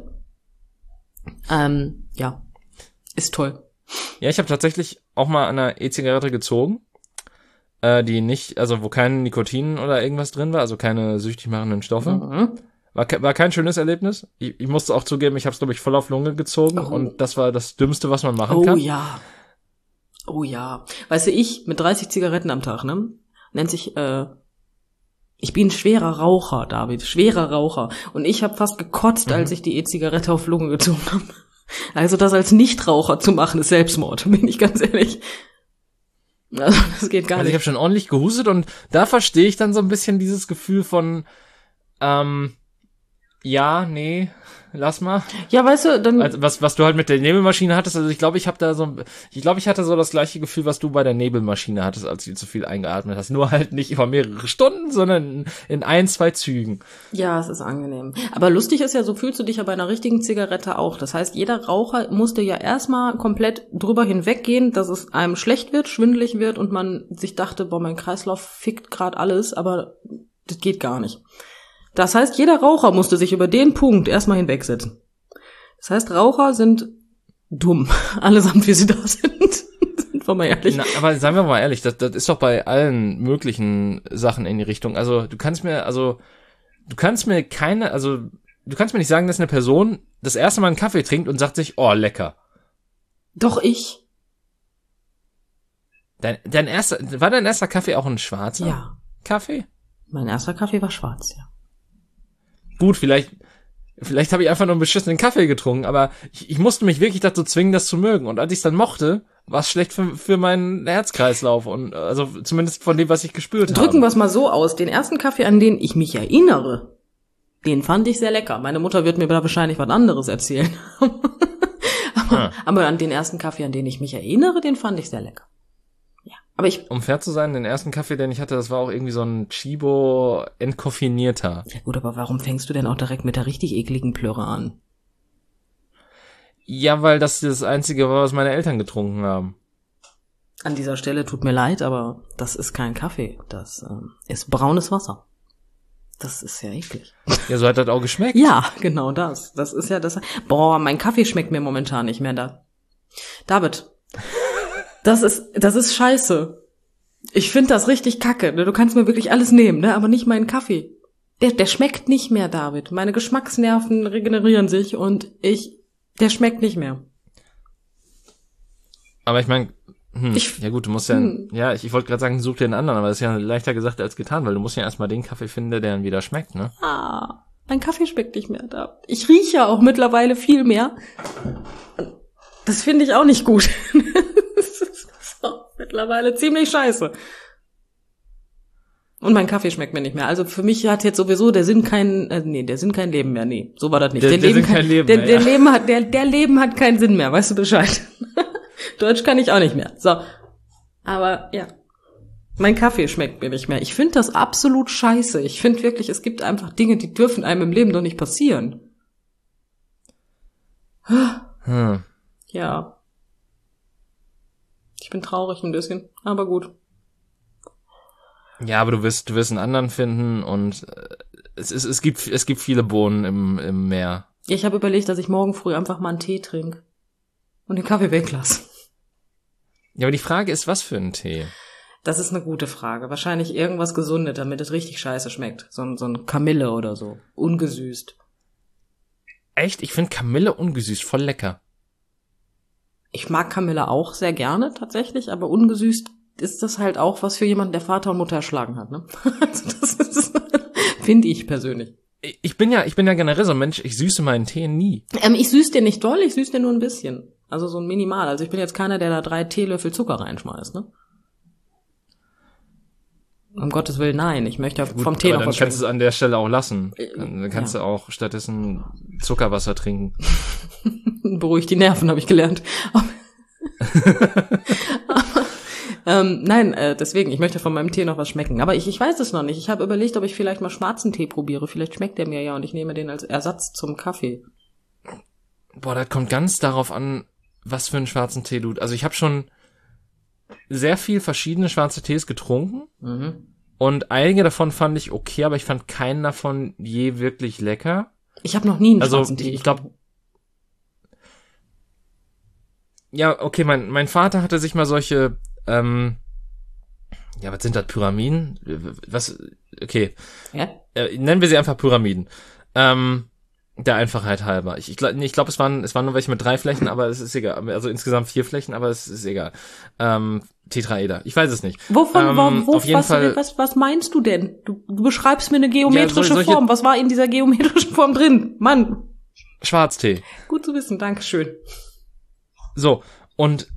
Ähm, ja. Ist toll. Ja, ich habe tatsächlich auch mal an einer E-Zigarette gezogen, äh, die nicht, also wo kein Nikotin oder irgendwas drin war, also keine süchtig machenden Stoffe. Mhm. War, war kein schönes Erlebnis. Ich, ich musste auch zugeben, ich habe es, glaube ich, voll auf Lunge gezogen oh. und das war das Dümmste, was man machen oh, kann. Oh ja. Oh ja. Weißt du, ich mit dreißig Zigaretten am Tag, ne? Nennt sich, äh, ich bin schwerer Raucher, David, schwerer Raucher. Und ich habe fast gekotzt, mhm. als ich die E-Zigarette auf Lunge gezogen habe. Also das als Nichtraucher zu machen, ist Selbstmord, bin ich ganz ehrlich. Also das geht gar also nicht. Ich habe schon ordentlich gehustet und da verstehe ich dann so ein bisschen dieses Gefühl von, ähm, ja, nee, lass mal. Ja, weißt du, dann also was was du halt mit der Nebelmaschine hattest, also ich glaube, ich habe da so ich glaube, ich hatte so das gleiche Gefühl, was du bei der Nebelmaschine hattest, als du zu viel eingeatmet hast, nur halt nicht über mehrere Stunden, sondern in ein, zwei Zügen. Ja, es ist angenehm. Aber lustig ist ja, so fühlst du dich ja bei einer richtigen Zigarette auch. Das heißt, jeder Raucher musste ja erstmal komplett drüber hinweggehen, dass es einem schlecht wird, schwindelig wird und man sich dachte, boah, mein Kreislauf fickt gerade alles, aber das geht gar nicht. Das heißt, jeder Raucher musste sich über den Punkt erstmal hinwegsetzen. Das heißt, Raucher sind dumm, allesamt wie sie da sind. Sind wir mal ehrlich. Na, aber seien wir mal ehrlich, das, das ist doch bei allen möglichen Sachen in die Richtung. Also du kannst mir, also du kannst mir keine, also du kannst mir nicht sagen, dass eine Person das erste Mal einen Kaffee trinkt und sagt sich, oh, lecker. Doch ich. Dein, dein erster, war dein erster Kaffee auch ein schwarzer ja. Kaffee? Mein erster Kaffee war schwarz, ja. Gut, vielleicht, vielleicht habe ich einfach nur einen beschissenen Kaffee getrunken, aber ich, ich musste mich wirklich dazu zwingen, das zu mögen. Und als ich es dann mochte, war es schlecht für, für meinen Herzkreislauf und also zumindest von dem, was ich gespürt habe. Drücken wir es mal so aus: Den ersten Kaffee, an den ich mich erinnere, den fand ich sehr lecker. Meine Mutter wird mir da wahrscheinlich was anderes erzählen. aber, ah. aber an den ersten Kaffee, an den ich mich erinnere, den fand ich sehr lecker. Aber ich, um fair zu sein, den ersten Kaffee, den ich hatte, das war auch irgendwie so ein Chibo entkoffinierter. Ja gut, aber warum fängst du denn auch direkt mit der richtig ekligen Plörre an? Ja, weil das das Einzige war, was meine Eltern getrunken haben. An dieser Stelle tut mir leid, aber das ist kein Kaffee. Das ähm, ist braunes Wasser. Das ist ja eklig. Ja, so hat das auch geschmeckt. Ja, genau das. Das ist ja das. Boah, mein Kaffee schmeckt mir momentan nicht mehr da. David. Das ist, das ist scheiße. Ich finde das richtig kacke. Du kannst mir wirklich alles nehmen, ne? Aber nicht meinen Kaffee. Der, der schmeckt nicht mehr, David. Meine Geschmacksnerven regenerieren sich und ich, der schmeckt nicht mehr. Aber ich meine, hm, ja gut, du musst ja, hm. ja, ich, ich wollte gerade sagen, such dir einen anderen, aber das ist ja leichter gesagt als getan, weil du musst ja erstmal den Kaffee finden, der dann wieder schmeckt, ne? Ah, mein Kaffee schmeckt nicht mehr, David. Ich rieche auch mittlerweile viel mehr. Das finde ich auch nicht gut. Mittlerweile ziemlich scheiße. Und mein Kaffee schmeckt mir nicht mehr. Also für mich hat jetzt sowieso der Sinn kein, äh, nee, der Sinn kein Leben mehr. Nee, so war das nicht. Der, der, der Leben Sinn kein Leben der, mehr. Der ja. Leben hat, der, der Leben hat keinen Sinn mehr. Weißt du Bescheid? Deutsch kann ich auch nicht mehr. So. Aber, ja. Mein Kaffee schmeckt mir nicht mehr. Ich finde das absolut scheiße. Ich finde wirklich, es gibt einfach Dinge, die dürfen einem im Leben doch nicht passieren. Hm. Ja. Ich bin traurig ein bisschen, aber gut. Ja, aber du wirst, du wirst einen anderen finden und es ist, es gibt, es gibt viele Bohnen im, im Meer. Ich habe überlegt, dass ich morgen früh einfach mal einen Tee trinke und den Kaffee weglasse. Ja, aber die Frage ist, was für ein Tee? Das ist eine gute Frage. Wahrscheinlich irgendwas Gesundes, damit es richtig scheiße schmeckt. So ein, so ein Kamille oder so. Ungesüßt. Echt? Ich finde Kamille ungesüßt voll lecker. Ich mag Kamille auch sehr gerne, tatsächlich, aber ungesüßt ist das halt auch was für jemanden, der Vater und Mutter erschlagen hat, ne? Also das ist, finde ich persönlich. Ich bin ja, ich bin ja generell so ein Mensch, ich süße meinen Tee nie. Ähm, ich süße den nicht doll, ich süße den nur ein bisschen. Also so ein Minimal. Also ich bin jetzt keiner, der da drei Teelöffel Zucker reinschmeißt, ne? Um Gottes Willen, nein. Ich möchte ja vom Gut, Tee aber noch dann was kannst du es an der Stelle auch lassen. Äh, Dann kannst ja. du auch stattdessen Zuckerwasser trinken. Beruhigt die Nerven, habe ich gelernt. Aber, ähm, nein, äh, deswegen, ich möchte von meinem Tee noch was schmecken. Aber ich, ich weiß es noch nicht. Ich habe überlegt, ob ich vielleicht mal schwarzen Tee probiere. Vielleicht schmeckt der mir ja und ich nehme den als Ersatz zum Kaffee. Boah, das kommt ganz darauf an, was für einen schwarzen Tee du... Also ich habe schon sehr viel verschiedene schwarze Tees getrunken. Mhm. Und einige davon fand ich okay, aber ich fand keinen davon je wirklich lecker. Ich habe noch nie einen also, schwarzen Tee ich glaube... Ja, okay, mein mein Vater hatte sich mal solche, ähm, ja, was sind das, Pyramiden? Was, okay. Ja? Äh, nennen wir sie einfach Pyramiden. Ähm, der Einfachheit halber. Ich, ich glaube, ich glaub, es waren es waren nur welche mit drei Flächen, aber es ist egal. Also insgesamt vier Flächen, aber es ist egal. Ähm, Tetraeder. Ich weiß es nicht. Wovon, ähm, wo, wo, auf jeden was, Fall, was, was meinst du denn? Du, du beschreibst mir eine geometrische ja, so, solche, Form. Was war in dieser geometrischen Form drin? Mann. Schwarztee. Gut zu wissen, Dankeschön. So, und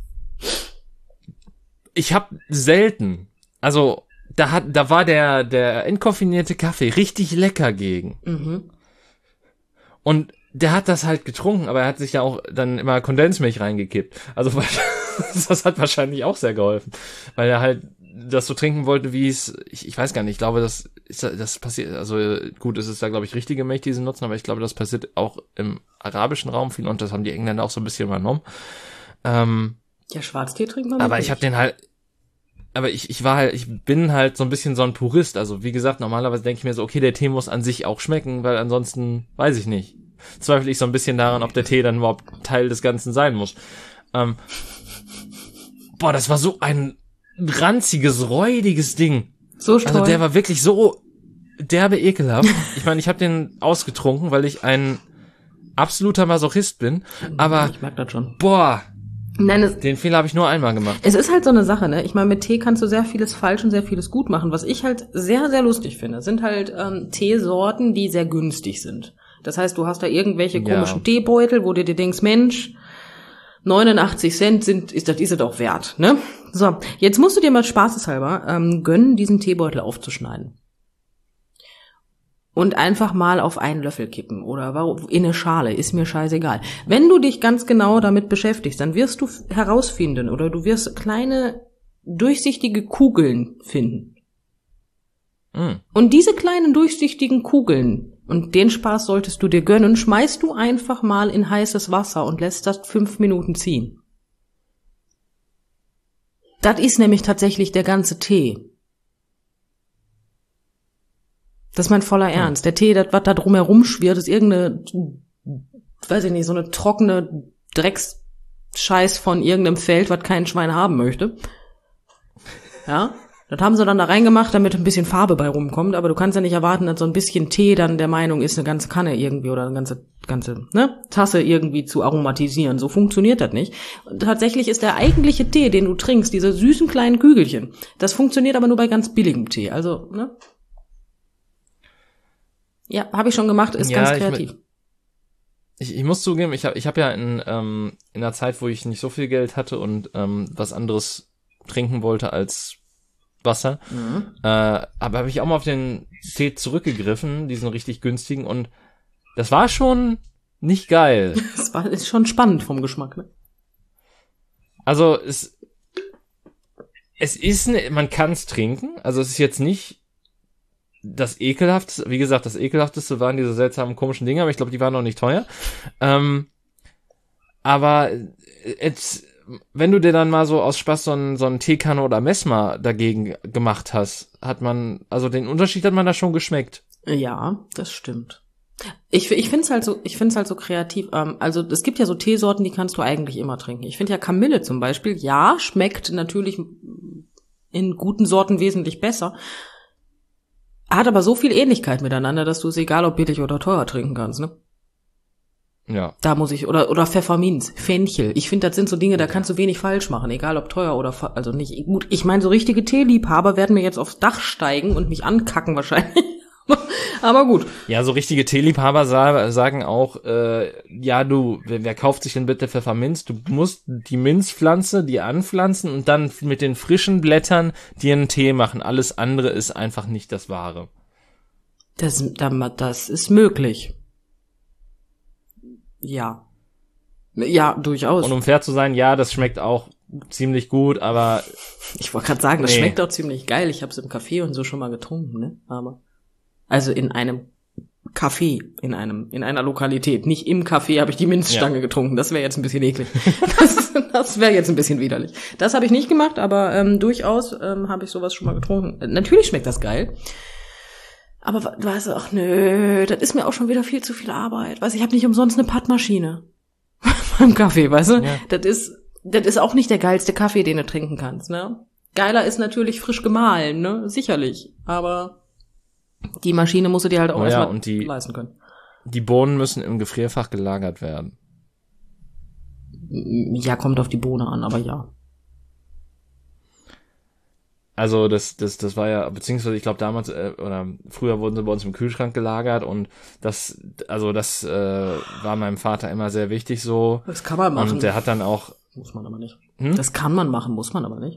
ich habe selten, also da hat, da war der der entkoffinierte Kaffee richtig lecker gegen. Mhm. Und der hat das halt getrunken, aber er hat sich ja auch dann immer Kondensmilch reingekippt. Also das hat wahrscheinlich auch sehr geholfen, weil er halt das so trinken wollte, wie es, ich, ich weiß gar nicht, ich glaube, das ist, das passiert, also gut, es ist da, glaube ich, richtige Milch, die sie nutzen, aber ich glaube, das passiert auch im arabischen Raum viel und das haben die Engländer auch so ein bisschen übernommen. Ähm, ja, Schwarztee trinkt man aber nicht. ich habe den halt, aber ich, ich war halt, ich bin halt so ein bisschen so ein Purist, also wie gesagt, normalerweise denke ich mir so, okay, der Tee muss an sich auch schmecken, weil ansonsten, weiß ich nicht, zweifle ich so ein bisschen daran, ob der Tee dann überhaupt Teil des Ganzen sein muss. Ähm, boah, das war so ein ranziges, räudiges Ding. So toll. Also der war wirklich so derbe ekelhaft. Ich meine, ich habe den ausgetrunken, weil ich ein absoluter Masochist bin, aber ich mag das schon. Boah, Nein, es, den Fehler habe ich nur einmal gemacht. Es ist halt so eine Sache, ne? Ich meine, mit Tee kannst du sehr vieles falsch und sehr vieles gut machen. Was ich halt sehr, sehr lustig finde, sind halt ähm, Teesorten, die sehr günstig sind. Das heißt, du hast da irgendwelche komischen ja. Teebeutel, wo du dir denkst, Mensch, neunundachtzig Cent sind, ist das, ist das auch wert, ne? So, jetzt musst du dir mal spaßeshalber ähm, gönnen, diesen Teebeutel aufzuschneiden. Und einfach mal auf einen Löffel kippen oder in eine Schale, ist mir scheißegal. Wenn du dich ganz genau damit beschäftigst, dann wirst du herausfinden oder du wirst kleine, durchsichtige Kugeln finden. Mm. Und diese kleinen, durchsichtigen Kugeln, und den Spaß solltest du dir gönnen, schmeißt du einfach mal in heißes Wasser und lässt das fünf Minuten ziehen. Das ist nämlich tatsächlich der ganze Tee. Das ist mein voller Ernst. Der Tee, das, was da drumherum schwirrt, ist irgendeine, weiß ich nicht, so eine trockene Drecksscheiß von irgendeinem Feld, was kein Schwein haben möchte. Ja, das haben sie dann da reingemacht, damit ein bisschen Farbe bei rumkommt, aber du kannst ja nicht erwarten, dass so ein bisschen Tee dann der Meinung ist, eine ganze Kanne irgendwie oder eine ganze, ganze, ne, Tasse irgendwie zu aromatisieren. So funktioniert das nicht. Und tatsächlich ist der eigentliche Tee, den du trinkst, diese süßen kleinen Kügelchen, das funktioniert aber nur bei ganz billigem Tee. Also, ne? Ja, habe ich schon gemacht, ist ja, ganz kreativ. Ich, ich, ich muss zugeben, ich habe ich hab ja in, ähm, in einer Zeit, wo ich nicht so viel Geld hatte und ähm, was anderes trinken wollte als Wasser, mhm. äh, aber habe ich auch mal auf den Tee zurückgegriffen, diesen richtig günstigen, und das war schon nicht geil. Das war, ist schon spannend vom Geschmack, ne? Also es es ist, ne, man kann es trinken, also es ist jetzt nicht das ekelhafteste, wie gesagt, das ekelhafteste waren diese seltsamen komischen Dinge, aber ich glaube, die waren noch nicht teuer. Ähm, aber jetzt, wenn du dir dann mal so aus Spaß so einen, so einen Teekanne oder Messmer dagegen gemacht hast, hat man, also den Unterschied hat man da schon geschmeckt. Ja, das stimmt. Ich, ich finde es halt so, ich finde es halt so kreativ. Ähm, also es gibt ja so Teesorten, die kannst du eigentlich immer trinken. Ich finde ja Kamille zum Beispiel, ja, schmeckt natürlich in guten Sorten wesentlich besser. Hat aber so viel Ähnlichkeit miteinander, dass du es egal ob billig oder teuer trinken kannst, ne? Ja. Da muss ich, oder oder Pfefferminz, Fenchel. Ich finde, das sind so Dinge, da kannst du wenig falsch machen, egal ob teuer oder, also nicht, gut, ich meine, so richtige Teeliebhaber werden mir jetzt aufs Dach steigen und mich ankacken wahrscheinlich. Aber gut. Ja, so richtige Teeliebhaber sa- sagen auch, äh, ja, du, wer, wer kauft sich denn bitte Pfefferminz? Du musst die Minzpflanze, die anpflanzen und dann mit den frischen Blättern dir einen Tee machen. Alles andere ist einfach nicht das Wahre. Das, das ist möglich. Ja. Ja, durchaus. Und um fair zu sein, ja, das schmeckt auch ziemlich gut, aber ich wollte gerade sagen, das nee. schmeckt auch ziemlich geil. Ich habe es im Café und so schon mal getrunken, ne? Aber also in einem Café, in einem in einer Lokalität, nicht im Café habe ich die Minzstange ja. getrunken. Das wäre jetzt ein bisschen eklig. Das, das wäre jetzt ein bisschen widerlich. Das habe ich nicht gemacht, aber ähm, durchaus ähm, habe ich sowas schon mal getrunken. Natürlich schmeckt das geil. Aber du weißt, ach nö, das ist mir auch schon wieder viel zu viel Arbeit. Weißt, ich habe nicht umsonst eine Pattmaschine beim Kaffee, weißt du? Ja. Das ist das ist auch nicht der geilste Kaffee, den du trinken kannst, ne? Geiler ist natürlich frisch gemahlen, ne? Sicherlich, aber Die Maschine musst du dir halt auch oh ja, erstmal und die, leisten können. Die Bohnen müssen im Gefrierfach gelagert werden. Ja, kommt auf die Bohne an, aber ja. Also das das das war ja, beziehungsweise ich glaube damals äh, oder früher wurden sie bei uns im Kühlschrank gelagert und das also das äh, war meinem Vater immer sehr wichtig so. Das kann man machen. Und der hat dann auch muss man aber nicht. Hm? Das kann man machen, muss man aber nicht.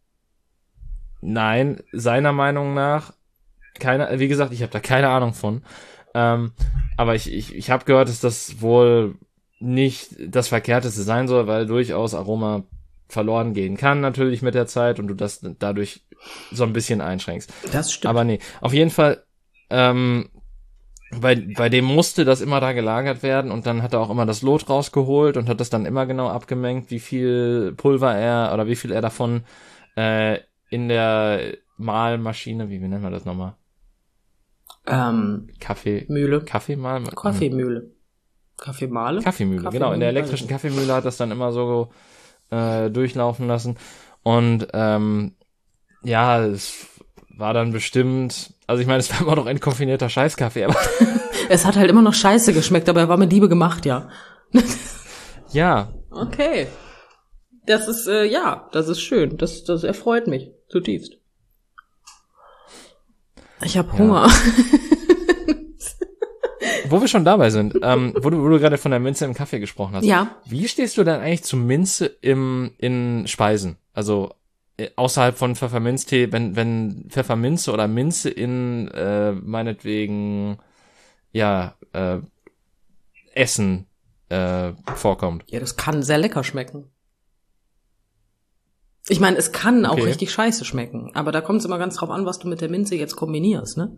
Nein, seiner Meinung nach keine, wie gesagt, ich habe da keine Ahnung von. Ähm, aber ich ich ich habe gehört, dass das wohl nicht das Verkehrteste sein soll, weil durchaus Aroma verloren gehen kann natürlich mit der Zeit und du das dadurch so ein bisschen einschränkst. Das stimmt. Aber nee, auf jeden Fall, ähm, bei, bei dem musste das immer da gelagert werden und dann hat er auch immer das Lot rausgeholt und hat das dann immer genau abgemengt, wie viel Pulver er oder wie viel er davon äh, in der Mahlmaschine, wie, wie nennen wir das nochmal? Ähm, Kaffee. Mühle. Kaffeemahl? Kaffeemühle. Kaffeemale? Kaffeemühle, Kaffeemühle, genau. In der elektrischen Kaffeemühle hat das dann immer so äh, durchlaufen lassen. Und ähm, ja, es war dann bestimmt, also ich meine, es war immer noch ein konfinierter Scheißkaffee, aber es hat halt immer noch scheiße geschmeckt, aber er war mit Liebe gemacht, ja. Ja. Okay. Das ist, äh, ja, das ist schön. Das, das erfreut mich zutiefst. Ich hab Ja. Hunger. Wo wir schon dabei sind, ähm, wo du, wo du gerade von der Minze im Kaffee gesprochen hast. Ja. Wie stehst du denn eigentlich zu Minze im, in Speisen? Also äh, außerhalb von Pfefferminztee, wenn, wenn Pfefferminze oder Minze in äh, meinetwegen ja äh, Essen äh, vorkommt. Ja, das kann sehr lecker schmecken. Ich meine, es kann auch Okay. richtig scheiße schmecken, aber da kommt es immer ganz drauf an, was du mit der Minze jetzt kombinierst, ne?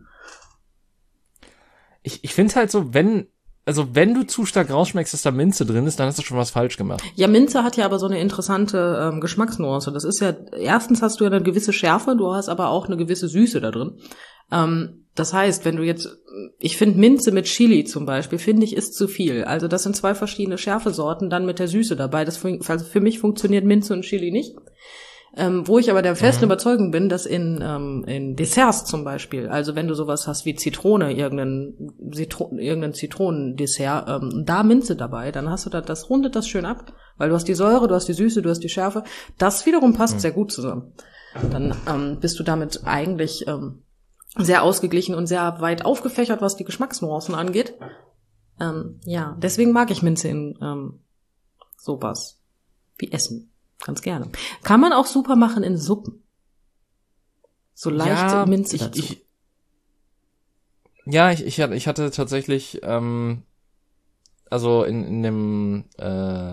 Ich, ich finde halt so, wenn, also wenn du zu stark rausschmeckst, dass da Minze drin ist, dann hast du schon was falsch gemacht. Ja, Minze hat ja aber so eine interessante ähm, Geschmacksnuance. Das ist ja, erstens hast du ja eine gewisse Schärfe, du hast aber auch eine gewisse Süße da drin. Ähm, das heißt, wenn du jetzt, ich finde Minze mit Chili zum Beispiel, finde ich, ist zu viel. Also das sind zwei verschiedene Schärfesorten, dann mit der Süße dabei. Das fun- also für mich funktioniert Minze und Chili nicht. Ähm, wo ich aber der festen Mhm. Überzeugung bin, dass in, ähm, in Desserts zum Beispiel, also wenn du sowas hast wie Zitrone, irgendeinen, Zitro- irgendein Zitronendessert, ähm, da Minze dabei, dann hast du da, das rundet das schön ab, weil du hast die Säure, du hast die Süße, du hast die Schärfe. Das wiederum passt Mhm. sehr gut zusammen. Dann ähm, bist du damit eigentlich ähm, sehr ausgeglichen und sehr weit aufgefächert, was die Geschmacksnuancen angeht. Ähm, ja, deswegen mag ich Minze in ähm, sowas wie Essen. Ganz gerne. Kann man auch super machen in Suppen. So leicht Ja, Minze ich, dazu. ich, ja, ich, ich, hatte, ich hatte tatsächlich, ähm, also in, in dem äh,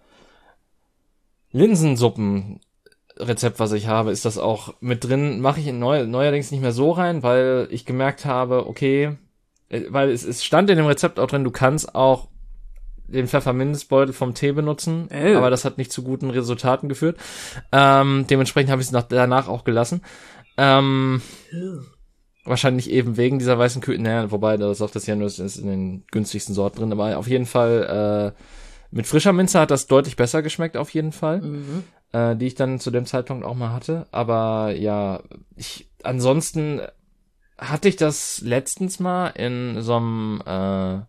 Linsensuppen-Rezept, was ich habe, ist das auch mit drin, mache ich in neu, neuerdings nicht mehr so rein, weil ich gemerkt habe, okay, äh, weil es, es stand in dem Rezept auch drin, du kannst auch den Pfefferminzbeutel vom Tee benutzen, Oh. aber das hat nicht zu guten Resultaten geführt. Ähm, dementsprechend habe ich es nach, danach auch gelassen. Ähm, wahrscheinlich eben wegen dieser weißen Kühe, naja, wobei das auf das Janus ist in den günstigsten Sorten drin, aber auf jeden Fall äh, mit frischer Minze hat das deutlich besser geschmeckt, auf jeden Fall, Mhm. äh, die ich dann zu dem Zeitpunkt auch mal hatte. Aber ja, ich ansonsten hatte ich das letztens mal in so einem äh,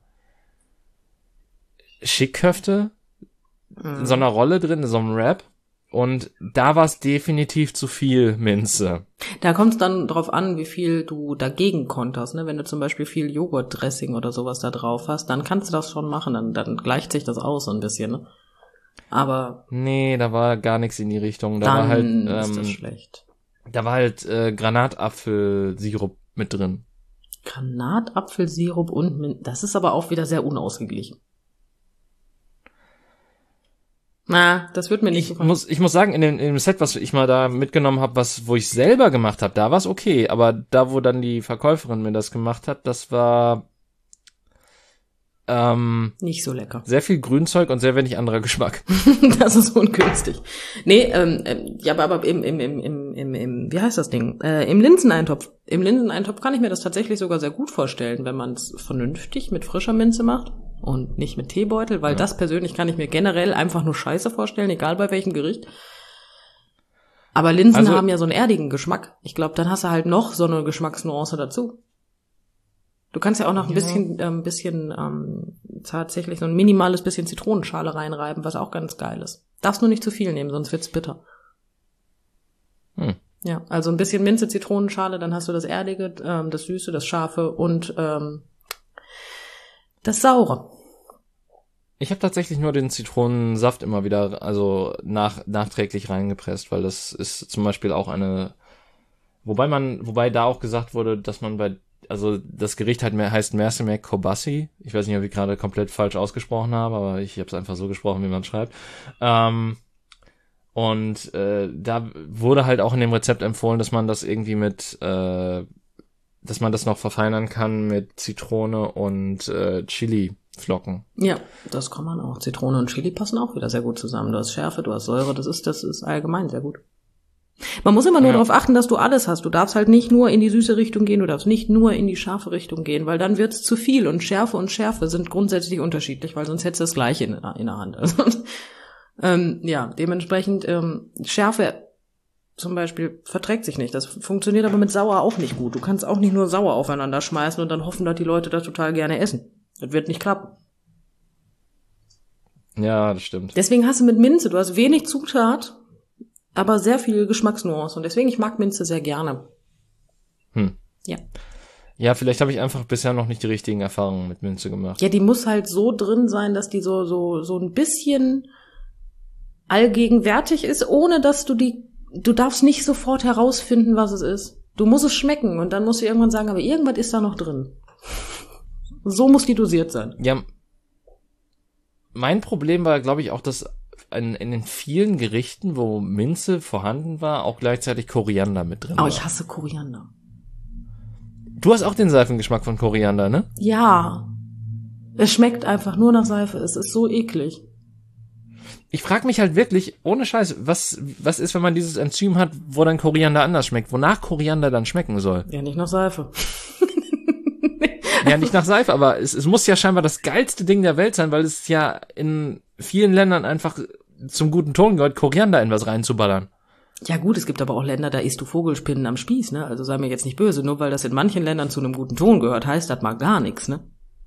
Schickköfte in so einer Rolle drin, in so einem Wrap. Und da war es definitiv zu viel Minze. Da kommt es dann drauf an, wie viel du dagegen konterst. Ne? Wenn du zum Beispiel viel Joghurtdressing oder sowas da drauf hast, dann kannst du das schon machen. Dann, dann gleicht sich das aus so ein bisschen. Ne? Aber Nee, da war gar nichts in die Richtung. Da dann war halt, ist das ähm, schlecht. da war halt äh, Granatapfelsirup mit drin. Granatapfelsirup und Min- das ist aber auch wieder sehr unausgeglichen. Na, das wird mir nicht Ich gefallen. muss, ich muss sagen, in dem, in dem Set, was ich mal da mitgenommen habe, was, wo ich selber gemacht habe, da war es okay. Aber da, wo dann die Verkäuferin mir das gemacht hat, das war ähm, Nicht so lecker. sehr viel Grünzeug und sehr wenig anderer Geschmack. Das ist ungünstig. Nee, ähm, ähm, ja, aber, aber im, im, im, im, im, im, wie heißt das Ding? Äh, im Linseneintopf. Im Linseneintopf kann ich mir das tatsächlich sogar sehr gut vorstellen, wenn man es vernünftig mit frischer Minze macht und nicht mit Teebeutel, weil Ja. das persönlich kann ich mir generell einfach nur scheiße vorstellen, egal bei welchem Gericht. Aber Linsen Also- haben ja so einen erdigen Geschmack. Ich glaube, dann hast du halt noch so eine Geschmacksnuance dazu. Du kannst ja auch noch ein Ja. bisschen, ein ähm, bisschen ähm, tatsächlich so ein minimales bisschen Zitronenschale reinreiben, was auch ganz geil ist. Darfst nur nicht zu viel nehmen, sonst wird's bitter. Hm. Ja, also ein bisschen Minze, Zitronenschale, dann hast du das Erdige, ähm, das Süße, das Scharfe und ähm, das Saure. Ich habe tatsächlich nur den Zitronensaft immer wieder, also nach, nachträglich reingepresst, weil das ist zum Beispiel auch eine, wobei man, wobei da auch gesagt wurde, dass man bei, also das Gericht halt mehr, heißt Mercimek Kobasi. Ich weiß nicht, ob ich gerade komplett falsch ausgesprochen habe, aber ich habe es einfach so gesprochen, wie man schreibt. Ähm, und äh, da wurde halt auch in dem Rezept empfohlen, dass man das irgendwie mit, äh, dass man das noch verfeinern kann mit Zitrone und äh, Chili-Flocken. Ja, das kann man auch. Zitrone und Chili passen auch wieder sehr gut zusammen. Du hast Schärfe, du hast Säure, das ist, das ist allgemein sehr gut. Man muss immer nur Ja. darauf achten, dass du alles hast. Du darfst halt nicht nur in die süße Richtung gehen, du darfst nicht nur in die scharfe Richtung gehen, weil dann wird's zu viel. Und Schärfe und Schärfe sind grundsätzlich unterschiedlich, weil sonst hättest du das Gleiche in, in der Hand. Also, ähm, ja, dementsprechend ähm, Schärfe zum Beispiel verträgt sich nicht. Das funktioniert aber mit Sauer auch nicht gut. Du kannst auch nicht nur Sauer aufeinander schmeißen und dann hoffen, dass die Leute das total gerne essen. Das wird nicht klappen. Ja, das stimmt. Deswegen hast du mit Minze, du hast wenig Zutat, aber sehr viel Geschmacksnuance. Und deswegen, ich mag Minze sehr gerne. Hm. Ja. Ja, vielleicht habe ich einfach bisher noch nicht die richtigen Erfahrungen mit Minze gemacht. Ja, die muss halt so drin sein, dass die so, so, so ein bisschen allgegenwärtig ist, ohne dass du die, du darfst nicht sofort herausfinden, was es ist. Du musst es schmecken und dann musst du irgendwann sagen, aber irgendwas ist da noch drin. So muss die dosiert sein. Ja, mein Problem war, glaube ich, auch, dass in, in den vielen Gerichten, wo Minze vorhanden war, auch gleichzeitig Koriander mit drin Oh, war. ich hasse Koriander. Du hast auch den Seifengeschmack von Koriander, ne? Ja. Es schmeckt einfach nur nach Seife. Es ist so eklig. Ich frage mich halt wirklich, ohne Scheiß, was, was ist, wenn man dieses Enzym hat, wo dann Koriander anders schmeckt, wonach Koriander dann schmecken soll? Ja, nicht nach Seife. Ja, nicht nach Seife, aber es, es muss ja scheinbar das geilste Ding der Welt sein, weil es ja in vielen Ländern einfach zum guten Ton gehört, Koriander in was reinzuballern. Ja gut, es gibt aber auch Länder, da isst du Vogelspinnen am Spieß, ne? Also sei mir jetzt nicht böse, nur weil das in manchen Ländern zu einem guten Ton gehört, heißt das mal gar nichts, ne?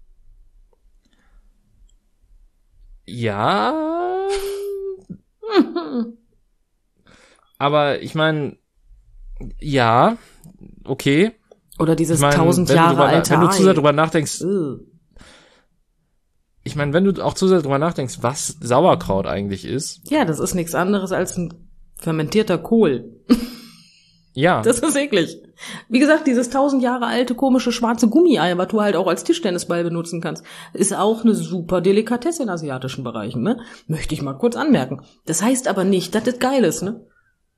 Ja. Aber ich meine, ja, okay. Oder dieses Ich mein, tausend wenn du Jahre drüber, alte Wenn du zu sehr Ei. drüber nachdenkst, Ugh. ich meine, wenn du auch zu sehr drüber nachdenkst, was Sauerkraut eigentlich ist, Ja, das ist nichts anderes als ein fermentierter Kohl. ja, Das ist eklig. Wie gesagt, dieses tausend Jahre alte komische schwarze Gummiei, was du halt auch als Tischtennisball benutzen kannst, ist auch eine super Delikatesse in asiatischen Bereichen, ne? Möchte ich mal kurz anmerken. Das heißt aber nicht, dass das geil ist, ne?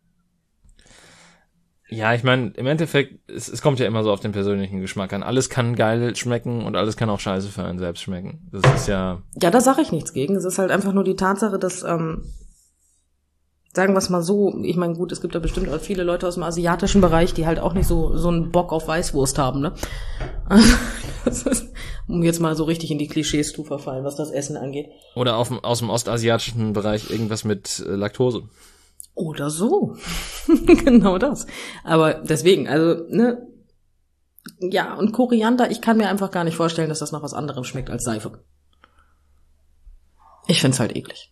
ja, ich meine, im Endeffekt, es, es kommt ja immer so auf den persönlichen Geschmack an. Alles kann geil schmecken und alles kann auch scheiße für einen selbst schmecken. Das ist ja, Ja, da sage ich nichts gegen. Es ist halt einfach nur die Tatsache, dass, ähm, sagen wir es mal so, ich meine, gut, es gibt da bestimmt auch viele Leute aus dem asiatischen Bereich, die halt auch nicht so so einen Bock auf Weißwurst haben, ne? Das ist, um jetzt mal so richtig in die Klischees zu verfallen, was das Essen angeht. oder auf, dem- aus dem ostasiatischen Bereich irgendwas mit äh, Laktose. Oder so. Genau das. Aber deswegen, also, ne, ja, und Koriander, ich kann mir einfach gar nicht vorstellen, dass das nach was anderem schmeckt als Seife. Ich find's halt eklig.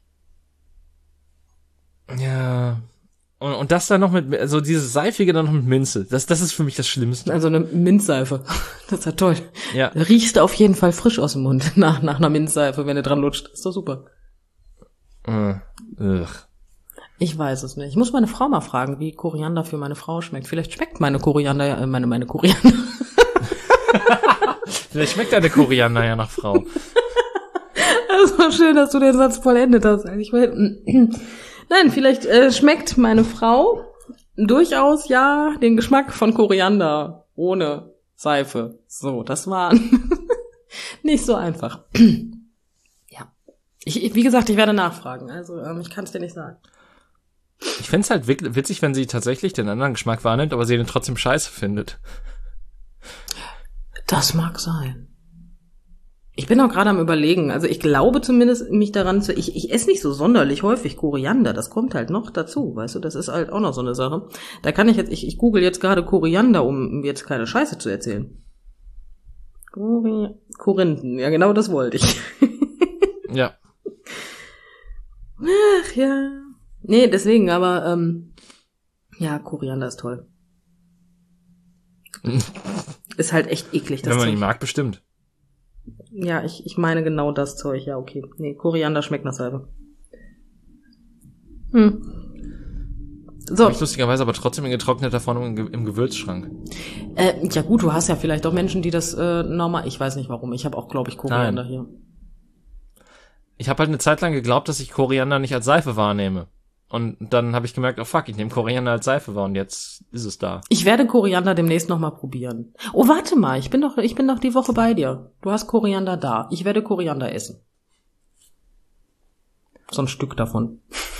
Ja. Und, und das dann noch mit, also dieses Seifige dann noch mit Minze. Das, das ist für mich das Schlimmste. Also eine Minzseife. Das ist ja toll. Ja. Da riechst du auf jeden Fall frisch aus dem Mund nach, nach einer Minzseife, wenn du dran lutscht. Das ist doch super. Äh, ugh. Ich weiß es nicht. Ich muss meine Frau mal fragen, wie Koriander für meine Frau schmeckt. Vielleicht schmeckt meine Koriander, ja, äh, meine, meine Koriander. Vielleicht schmeckt deine Koriander ja nach Frau. Das war schön, dass du den Satz vollendet hast. Ich will, nein, vielleicht äh, schmeckt meine Frau durchaus ja den Geschmack von Koriander ohne Seife. So, das war nicht so einfach. Ja. Ich, ich, wie gesagt, ich werde nachfragen. Also ähm, ich kann es dir nicht sagen. Ich fänd's halt wick- witzig, wenn sie tatsächlich den anderen Geschmack wahrnimmt, aber sie den trotzdem scheiße findet. Das mag sein. Ich bin auch gerade am Überlegen. Also ich glaube zumindest mich daran zu... Ich, ich esse nicht so sonderlich häufig Koriander. Das kommt halt noch dazu, weißt du? Das ist halt auch noch so eine Sache. Da kann ich jetzt... Ich, ich google jetzt gerade Koriander, um jetzt keine Scheiße zu erzählen. Kori- Korinthen, ja genau das wollte ich. Ja. Ach ja. Nee, deswegen, aber ähm, ja, Koriander ist toll. Ist halt echt eklig, das Wenn man Zeug. ihn mag, bestimmt. Ja, ich, ich meine genau das Zeug, ja, okay. Nee, Koriander schmeckt nach Seife. Hm. So. Hab ich lustigerweise aber trotzdem in getrockneter Form im, Ge- im Gewürzschrank. Äh, ja gut, du hast ja vielleicht auch Menschen, die das äh, normal, ich weiß nicht warum, ich habe auch, glaube ich, Koriander Nein. hier. Ich habe halt eine Zeit lang geglaubt, dass ich Koriander nicht als Seife wahrnehme. Und dann habe ich gemerkt, oh fuck, ich nehme Koriander als Seife wahr und jetzt ist es da. Ich werde Koriander demnächst nochmal probieren. Oh, warte mal, ich bin doch, ich bin doch die Woche bei dir. Du hast Koriander da. Ich werde Koriander essen. So ein Stück davon.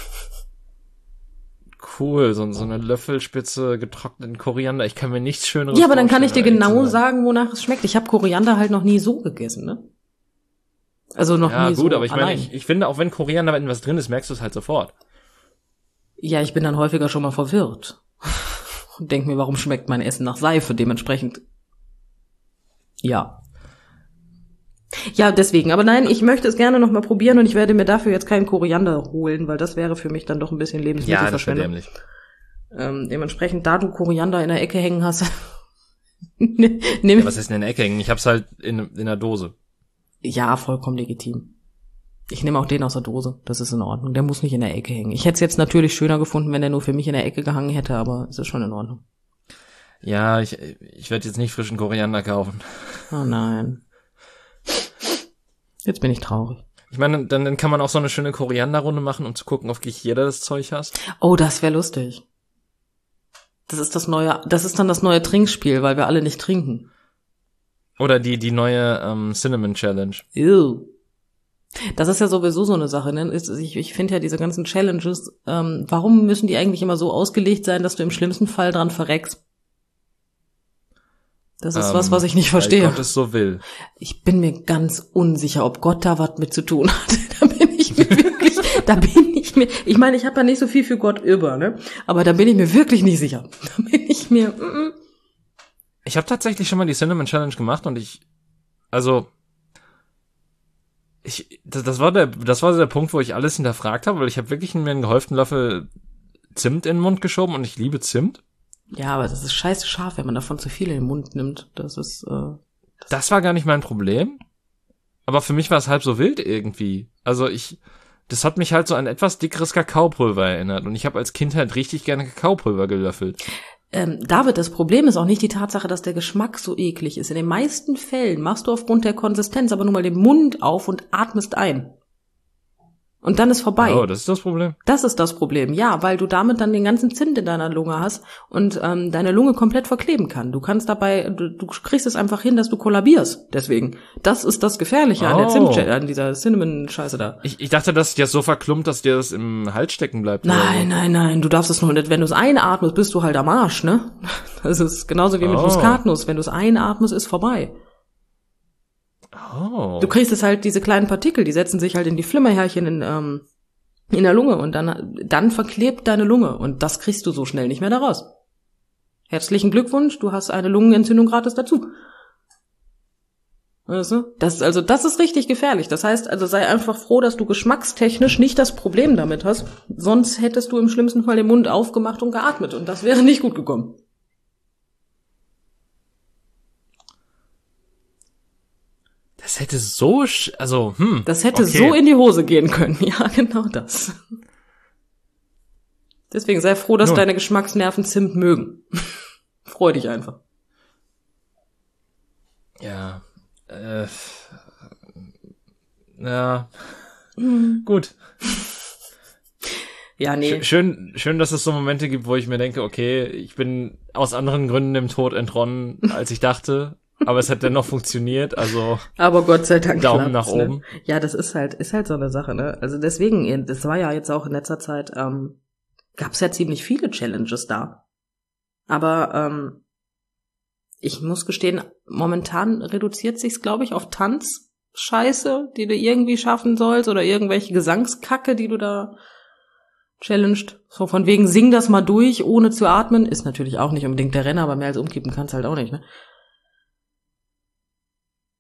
Cool, so, so eine Löffelspitze getrockneten Koriander. Ich kann mir nichts Schöneres Ja, aber dann kann ich dir vorstellen, genau ehrlich zu sein. sagen, wonach es schmeckt. Ich habe Koriander halt noch nie so gegessen, ne? Also noch Ja, nie gut, so aber ich meine, allein. ich, ich finde, auch wenn Koriander in was drin ist, merkst du es halt sofort. Ja, ich bin dann häufiger schon mal verwirrt. Und denk mir, warum schmeckt mein Essen nach Seife? Dementsprechend. Ja. Ja, deswegen. Aber nein, ich möchte es gerne noch mal probieren und ich werde mir dafür jetzt keinen Koriander holen, weil das wäre für mich dann doch ein bisschen Lebensmittelverschwendung. dämlich. Ähm, dementsprechend, da du Koriander in der Ecke hängen hast, nimm Ja, was heißt denn in der Ecke hängen? Ich hab's halt in, in der Dose. Ja, vollkommen legitim. Ich nehme auch den aus der Dose. Das ist in Ordnung. Der muss nicht in der Ecke hängen. Ich hätte es jetzt natürlich schöner gefunden, wenn der nur für mich in der Ecke gehangen hätte, aber es ist schon in Ordnung. Ja, ich, ich werde jetzt nicht frischen Koriander kaufen. Oh nein. Jetzt bin ich traurig. Ich meine, dann, dann kann man auch so eine schöne Korianderrunde machen, um zu gucken, ob wirklich jeder das Zeug hasst. Oh, das wäre lustig. Das ist das neue, das ist dann das neue Trinkspiel, weil wir alle nicht trinken. Oder die, die neue ähm, Cinnamon Challenge. Ew. Das ist ja sowieso so eine Sache, ne? Ich, ich finde ja diese ganzen Challenges, ähm, warum müssen die eigentlich immer so ausgelegt sein, dass du im schlimmsten Fall dran verreckst? Das ist Ähm, was, was ich nicht weil verstehe. Gott es so will. Ich bin mir ganz unsicher, ob Gott da was mit zu tun hat. Da bin ich mir wirklich, da bin ich mir, ich meine, ich habe ja nicht so viel für Gott über, ne? Aber da bin ich mir wirklich nicht sicher. Da bin ich mir, mm, mm. Ich habe tatsächlich schon mal die Cinnamon Challenge gemacht und ich, also, ich, das, das war der, das war der Punkt, wo ich alles hinterfragt habe, weil ich habe wirklich mir einen gehäuften Löffel Zimt in den Mund geschoben und ich liebe Zimt. Ja, aber das ist scheiße scharf, wenn man davon zu viel in den Mund nimmt. Das ist, äh, Das war gar nicht mein Problem. Aber für mich war es halb so wild irgendwie. Also ich, das hat mich halt so an etwas dickeres Kakaopulver erinnert. Und ich habe als Kind halt richtig gerne Kakaopulver gelöffelt. Ähm, David, das Problem ist auch nicht die Tatsache, dass der Geschmack so eklig ist. In den meisten Fällen machst du aufgrund der Konsistenz aber nur mal den Mund auf und atmest ein. Und dann ist vorbei. Oh, das ist das Problem. Das ist das Problem, ja, weil du damit dann den ganzen Zimt in deiner Lunge hast und ähm, deine Lunge komplett verkleben kann. Du kannst dabei, du, du kriegst es einfach hin, dass du kollabierst. Deswegen, das ist das Gefährliche an der Oh. Zimt, an dieser Cinnamon-Scheiße da. Ich, ich dachte, dass dir das so verklumpt, dass dir das im Hals stecken bleibt. Nein, nein, nein, du darfst es nur nicht. Wenn du es einatmest, bist du halt am Arsch, ne? Das ist genauso wie mit Oh. Muskatnuss. Wenn du es einatmest, ist vorbei. Oh. Du kriegst es halt, diese kleinen Partikel, die setzen sich halt in die Flimmerhärchen in, ähm, in der Lunge und dann, dann verklebt deine Lunge und das kriegst du so schnell nicht mehr daraus. Herzlichen Glückwunsch, du hast eine Lungenentzündung gratis dazu. Weißt du? Das, also, das ist richtig gefährlich. Das heißt, also sei einfach froh, dass du geschmackstechnisch nicht das Problem damit hast. Sonst hättest du im schlimmsten Fall den Mund aufgemacht und geatmet und das wäre nicht gut gekommen. Das hätte so, sch- also, hm. Das hätte okay. so in die Hose gehen können. Ja, genau das. Deswegen sei froh, dass Nun. deine Geschmacksnerven Zimt mögen. Freu dich einfach. Ja, äh, ja, gut. Ja, nee. Sch- Schön, schön, dass es so Momente gibt, wo ich mir denke, okay, ich bin aus anderen Gründen dem Tod entronnen, als ich dachte, aber es hat dennoch funktioniert, also Aber Gott sei Dank Daumen klappt's, nach ne? oben. Ja, das ist halt, ist halt so eine Sache, ne? Also deswegen, das war ja jetzt auch in letzter Zeit, ähm, gab's ja ziemlich viele Challenges da. Aber, ähm, ich muss gestehen, momentan reduziert sich's, glaube ich, auf Tanzscheiße, die du irgendwie schaffen sollst oder irgendwelche Gesangskacke, die du da challenged. So von wegen, sing das mal durch, ohne zu atmen. Ist natürlich auch nicht unbedingt der Renner, aber mehr als umkippen kannst halt auch nicht, ne?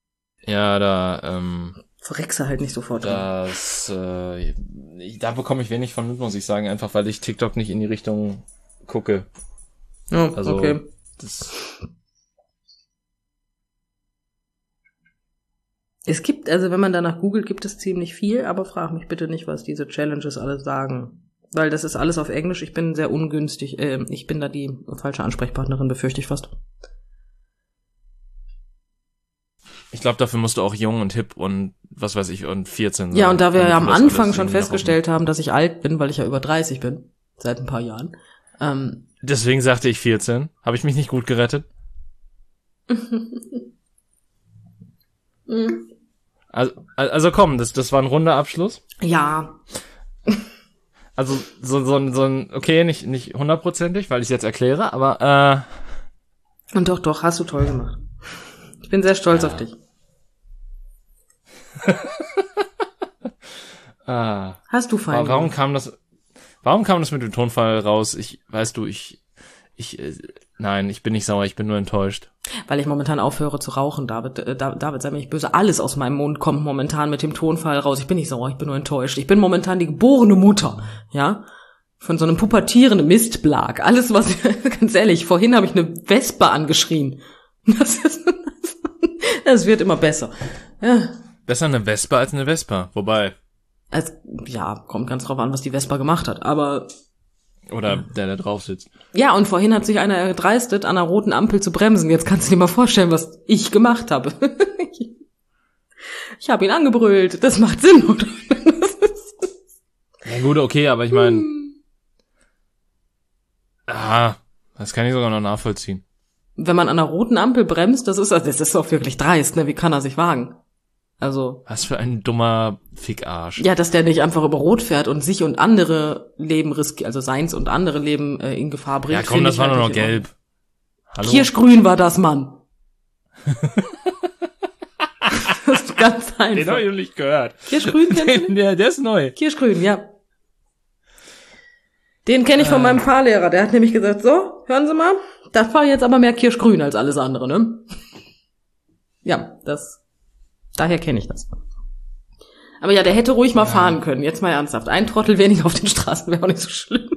Ja, da, ähm, Verrexe halt nicht sofort. das, äh, da bekomme ich wenig von mit, muss ich sagen, einfach weil ich TikTok nicht in die Richtung gucke. Oh, Also, okay. das, Es gibt, also wenn man danach googelt, gibt es ziemlich viel, aber frag mich bitte nicht, was diese Challenges alles sagen. Weil das ist alles auf Englisch, ich bin sehr ungünstig, äh, ich bin da die falsche Ansprechpartnerin, befürchte ich fast. ich glaube, dafür musst du auch jung und hip und was weiß ich und vierzehn sein. Ja, und da wir damit ja du am das Anfang alles schon irgendwie noch festgestellt haben, dass ich alt bin, weil ich ja über dreißig bin, seit ein paar Jahren. Ähm, auf- Deswegen sagte ich vierzehn. Habe ich mich nicht gut gerettet? Also, also komm, das, das war ein runder Abschluss. ja, Also so, so, so ein, okay, nicht, nicht hundertprozentig, weil ich es jetzt erkläre, aber äh, und doch, doch, hast du toll gemacht. Ich bin sehr stolz Ja. auf dich. ah, Hast du fein wa- warum gemacht. kam das, warum kam das mit dem Tonfall raus? Ich, weißt du, ich, ich, äh, nein, ich bin nicht sauer, ich bin nur enttäuscht. Weil ich momentan aufhöre zu rauchen, David. Äh, Da- David, sei mir nicht böse. Alles aus meinem Mund kommt momentan mit dem Tonfall raus. Ich bin nicht sauer, ich bin nur enttäuscht. Ich bin momentan die geborene Mutter, ja, von so einem pubertierenden Mistblag. Alles, was, ganz ehrlich, vorhin habe ich eine Wespe angeschrien. Das ist, das wird immer besser. Ja, Besser eine Vespa als eine Vespa, wobei, also, ja, kommt ganz drauf an, was die Vespa gemacht hat. Aber oder der, der drauf sitzt. ja, und vorhin hat sich einer erdreistet, an einer roten Ampel zu bremsen. Jetzt kannst du dir mal vorstellen, was ich gemacht habe. Ich habe ihn angebrüllt. Das macht Sinn, oder? Ja gut, okay, aber ich meine, ah, das kann ich sogar noch nachvollziehen. Wenn man an einer roten Ampel bremst, das ist, das ist auch wirklich dreist, ne? Wie kann er sich wagen? Also, Was für ein dummer Fickarsch. ja, dass der nicht einfach über Rot fährt und sich und andere Leben riskiert, also seins und andere Leben äh, in Gefahr bringt. Ja, komm, finde das ich war halt nur noch nicht in Ordnung. gelb. Hallo? Kirschgrün war das, Mann. Das ist ganz Den habe einfach. ich noch nicht gehört. Kirschgrün kennst du nicht? Den, der, der ist neu. Kirschgrün, ja. Den kenne ich von meinem Fahrlehrer. Der hat nämlich gesagt, so, hören Sie mal, das war jetzt aber mehr Kirschgrün als alles andere, ne? Ja, das, daher kenne ich das. Aber ja, der hätte ruhig mal fahren können. Jetzt mal ernsthaft. Ein Trottel weniger auf den Straßen wäre auch nicht so schlimm.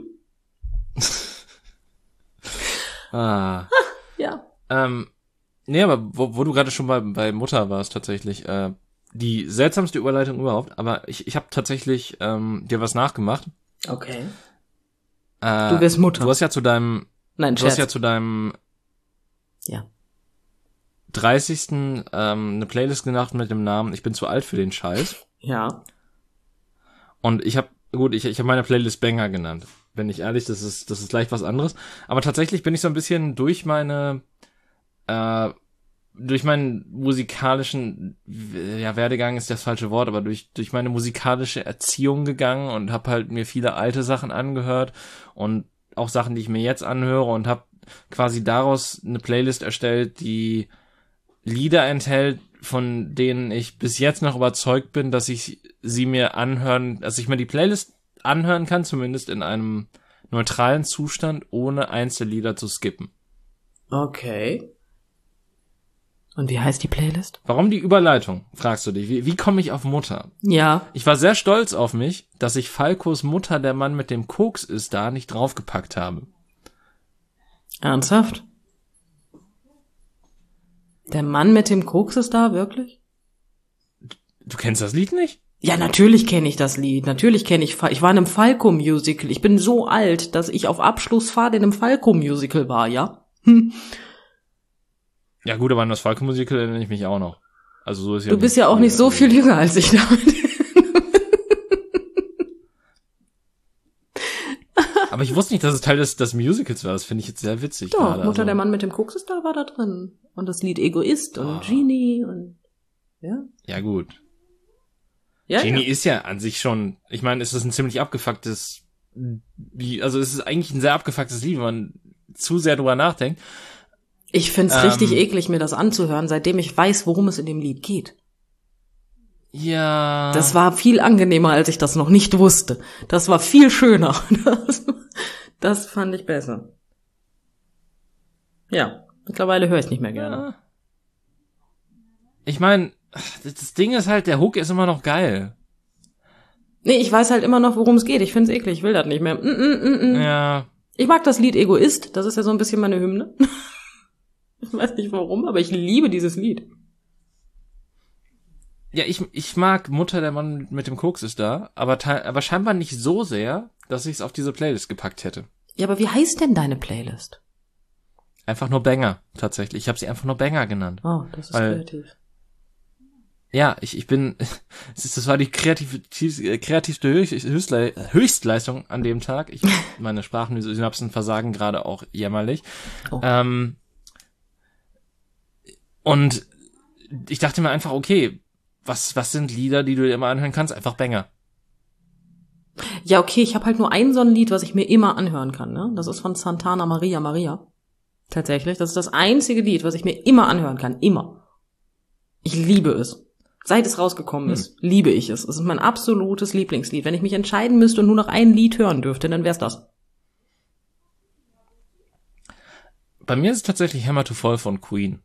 Ah. Ja. Ähm, nee, aber wo, wo du gerade schon bei, bei Mutter warst tatsächlich, äh, die seltsamste Überleitung überhaupt, aber ich, ich habe tatsächlich ähm, dir was nachgemacht. Okay. Äh, Du wirst Mutter. Du hast ja zu deinem, Nein, du hast Scherz. ja zu deinem Ja. dreißigsten Ähm, eine Playlist gemacht mit dem Namen Ich bin zu alt für den Scheiß. Ja. Und ich habe, gut, ich, ich habe meine Playlist Banger genannt. Wenn ich ehrlich, das ist, das ist gleich was anderes. Aber tatsächlich bin ich so ein bisschen durch meine, äh, durch meinen musikalischen, ja, Werdegang ist das falsche Wort, aber durch, durch meine musikalische Erziehung gegangen und habe halt mir viele alte Sachen angehört und auch Sachen, die ich mir jetzt anhöre und habe quasi daraus eine Playlist erstellt, die Lieder enthält, von denen ich bis jetzt noch überzeugt bin, dass ich sie mir anhören, dass ich mir die Playlist anhören kann, zumindest in einem neutralen Zustand, ohne Einzellieder zu skippen. Okay. Und wie heißt die Playlist? Warum die Überleitung, fragst du dich? Wie, wie komme ich auf Mutter? Ja. Ich war sehr stolz auf mich, dass ich Falcos Mutter, der Mann mit dem Koks ist da, nicht draufgepackt habe. Ernsthaft? Der Mann mit dem Koks ist da, wirklich? Du kennst das Lied nicht? Ja, natürlich kenne ich das Lied. Natürlich kenne ich Fa- Ich war in einem Falco-Musical. Ich bin so alt, dass ich auf Abschlussfahrt in einem Falco-Musical war, ja? Hm. Ja gut, aber an das Falco-Musical erinnere ich mich auch noch. Also so ist ja Du bist ja auch nicht so viel jünger als ich damit. Aber ich wusste nicht, dass es Teil des, des Musicals war. Das finde ich jetzt sehr witzig. Doch, gerade. Mutter Also, der Mann mit dem Koks ist da, war da drin. Und das Lied Egoist und Ah. Genie und, ja. Ja gut. Ja, Genie ja. ist ja an sich schon, ich meine, es ist ein ziemlich abgefucktes, wie, also es ist eigentlich ein sehr abgefucktes Lied, wenn man zu sehr drüber nachdenkt. Ich find's Ähm. richtig eklig, mir das anzuhören, seitdem ich weiß, worum es in dem Lied geht. Ja. Das war viel angenehmer, als ich das noch nicht wusste. Das war viel schöner. Das, das fand ich besser. Ja, mittlerweile höre ich nicht mehr gerne. Ja. Ich meine, Das Ding ist halt, der Hook ist immer noch geil. Nee, ich weiß halt immer noch, worum es geht. Ich find's eklig, ich will das nicht mehr. Mm, mm, mm, mm. Ja. Ich mag das Lied Egoist, das ist ja so ein bisschen meine Hymne. Ich weiß nicht warum, aber ich liebe dieses Lied. Ja, ich, ich mag Mutter, der Mann mit dem Koks ist da, aber, aber scheinbar nicht so sehr, dass ich es auf diese Playlist gepackt hätte. Ja, aber wie heißt denn deine Playlist? Einfach nur Banger, tatsächlich. Ich habe sie einfach nur Banger genannt. Oh, das ist Weil, kreativ. Ja, ich, ich bin, das war die kreativ, kreativste Höchstle, Höchstleistung an dem Tag. Ich, meine Sprachsynapsen versagen gerade auch jämmerlich. Oh. Ähm, und ich dachte mir einfach, okay, was, was sind Lieder, die du dir immer anhören kannst? Einfach Banger. Ja, okay, ich habe halt nur ein so ein Lied, was ich mir immer anhören kann, ne? Das ist von Santana Maria Maria. Tatsächlich, das ist das einzige Lied, was ich mir immer anhören kann, immer. Ich liebe es. Seit es rausgekommen hm. ist, liebe ich es. Es ist mein absolutes Lieblingslied. Wenn ich mich entscheiden müsste und nur noch ein Lied hören dürfte, dann wär's das. Bei mir ist es tatsächlich Hammer to Fall von Queen.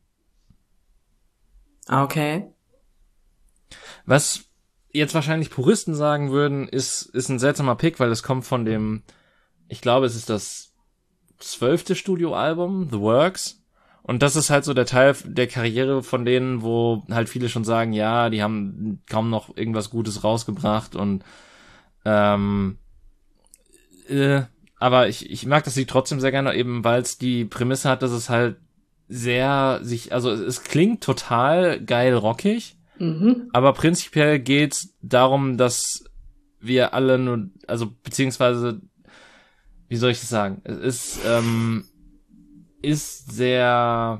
Okay. Was jetzt wahrscheinlich Puristen sagen würden, ist, ist ein seltsamer Pick, weil es kommt von dem, ich glaube, es ist das zwölfte Studioalbum, The Works. Und das ist halt so der Teil der Karriere von denen, wo halt viele schon sagen, ja, die haben kaum noch irgendwas Gutes rausgebracht und ähm, äh, aber ich, ich mag das Lied trotzdem sehr gerne, eben weil es die Prämisse hat, dass es halt sehr sich, also es, es klingt total geil rockig, mhm. aber prinzipiell geht's darum, dass wir alle nur, also beziehungsweise, wie soll ich das sagen, es ist, ähm, ist sehr,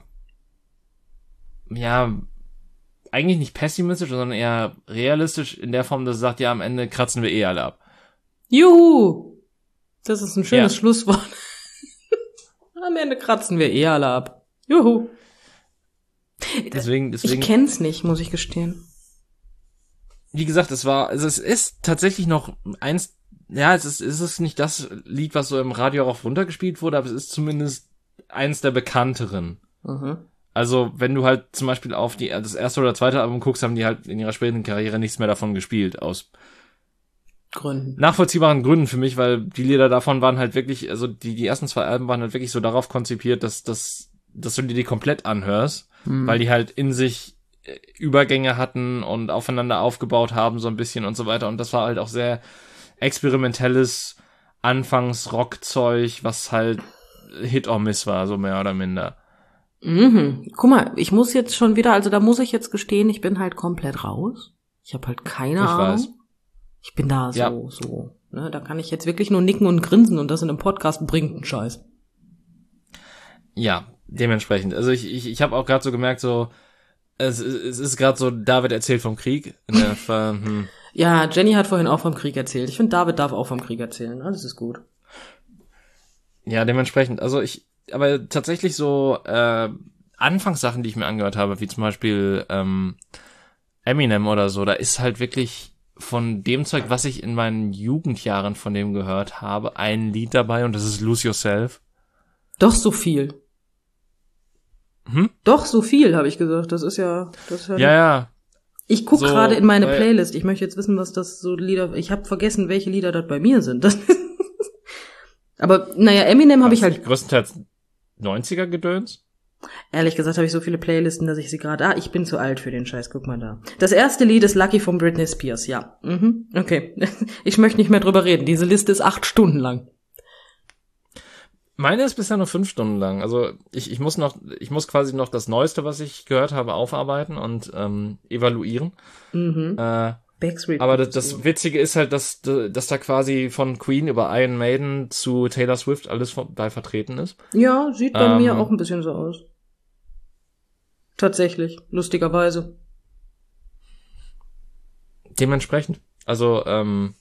ja, eigentlich nicht pessimistisch, sondern eher realistisch in der Form, dass es sagt, ja, am Ende kratzen wir eh alle ab. Juhu! Das ist ein schönes ja. Schlusswort. Am Ende kratzen wir eh alle ab. Juhu! Deswegen, deswegen. Ich kenn's nicht, muss ich gestehen. Wie gesagt, es war, also es ist tatsächlich noch eins, ja, es ist, es ist nicht das Lied, was so im Radio auch runtergespielt wurde, aber es ist zumindest eins der bekannteren. Mhm. Also, wenn du halt zum Beispiel auf die das erste oder zweite Album guckst, haben die halt in ihrer späteren Karriere nichts mehr davon gespielt, aus Gründen. nachvollziehbaren Gründen für mich, weil die Lieder davon waren halt wirklich, also die die ersten zwei Alben waren halt wirklich so darauf konzipiert, dass, dass, dass du dir die komplett anhörst, mhm. weil die halt in sich Übergänge hatten und aufeinander aufgebaut haben, so ein bisschen und so weiter. Und das war halt auch sehr experimentelles Anfangs-Rockzeug, was halt Hit or Miss war, so mehr oder minder. Mhm. Guck mal, ich muss jetzt schon wieder, also da muss ich jetzt gestehen, ich bin halt komplett raus. Ich habe halt keine ich Ahnung. Weiß. Ich bin da so, ja. so. Ne, da kann ich jetzt wirklich nur nicken und grinsen und das in einem Podcast bringt einen Scheiß. Ja, dementsprechend. Also ich, ich, ich habe auch gerade so gemerkt, so es, es ist gerade so, David erzählt vom Krieg. In der Ver, hm. Ja, Jenny hat vorhin auch vom Krieg erzählt. Ich finde, David darf auch vom Krieg erzählen. Alles ist gut. Ja, dementsprechend. Also ich, aber tatsächlich so äh, Anfangssachen, die ich mir angehört habe, wie zum Beispiel ähm, Eminem oder so, da ist halt wirklich von dem Zeug, was ich in meinen Jugendjahren von dem gehört habe, ein Lied dabei und das ist Lose Yourself. Doch so viel. Hm? Doch so viel, habe ich gesagt. Das ist ja, das ist ja. Ja, ja. Ich guck so, gerade in meine weil, Playlist. Ich möchte jetzt wissen, was das so Lieder. Ich habe vergessen, welche Lieder das bei mir sind. Das aber naja, Eminem habe ich halt größtenteils neunziger Gedöns. Ehrlich gesagt habe ich so viele Playlisten, dass ich sie gerade. Ah, ich bin zu alt für den Scheiß. Guck mal da. Das erste Lied ist Lucky von Britney Spears. Ja, mhm. Okay. Ich möchte nicht mehr drüber reden. Diese Liste ist acht Stunden lang. Meine ist bisher nur fünf Stunden lang. Also ich, ich muss noch, ich muss quasi noch das Neueste, was ich gehört habe, aufarbeiten und ähm, evaluieren. Mhm. Äh, Backstreet aber das, das Witzige ist halt, dass, dass da quasi von Queen über Iron Maiden zu Taylor Swift alles bei vertreten ist. Ja, sieht bei ähm, mir auch ein bisschen so aus. Tatsächlich, lustigerweise. Dementsprechend. Also, ähm,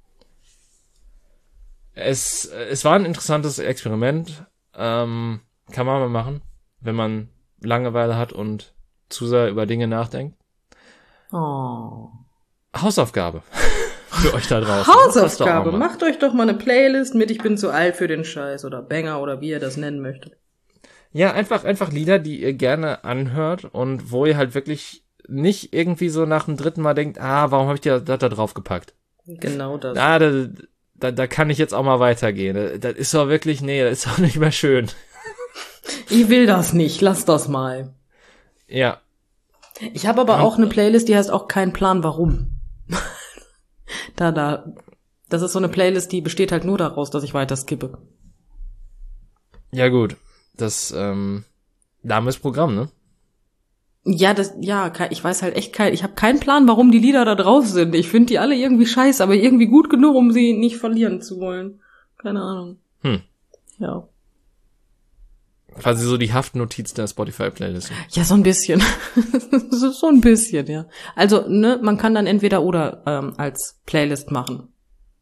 es, es war ein interessantes Experiment. Ähm, kann man mal machen, wenn man Langeweile hat und zu sehr über Dinge nachdenkt. Oh. Hausaufgabe für euch da draußen. Hausaufgabe, macht euch doch mal eine Playlist mit Ich bin zu alt für den Scheiß oder Banger oder wie ihr das nennen möchtet. Ja, einfach einfach Lieder, die ihr gerne anhört und wo ihr halt wirklich nicht irgendwie so nach dem dritten Mal denkt, ah, warum habe ich das da drauf gepackt? Genau das. Ah, da, da, da kann ich jetzt auch mal weitergehen. Das ist doch wirklich, nee, das ist doch nicht mehr schön. Ich will das nicht, lass das mal. Ja. Ich habe aber auch eine Playlist, die heißt auch kein Plan, warum. da, da. Das ist so eine Playlist, die besteht halt nur daraus, dass ich weiter skippe. Ja gut, das ähm, Name ist Programm, ne? Ja, das, ja, ich weiß halt echt kein, ich habe keinen Plan, warum die Lieder da drauf sind. Ich finde die alle irgendwie scheiße, aber irgendwie gut genug, um sie nicht verlieren zu wollen. Keine Ahnung. Hm. Ja. Quasi so die Haftnotiz der Spotify-Playlist. Ja, so ein bisschen. so ein bisschen, ja. Also, ne, man kann dann entweder oder ähm, als Playlist machen.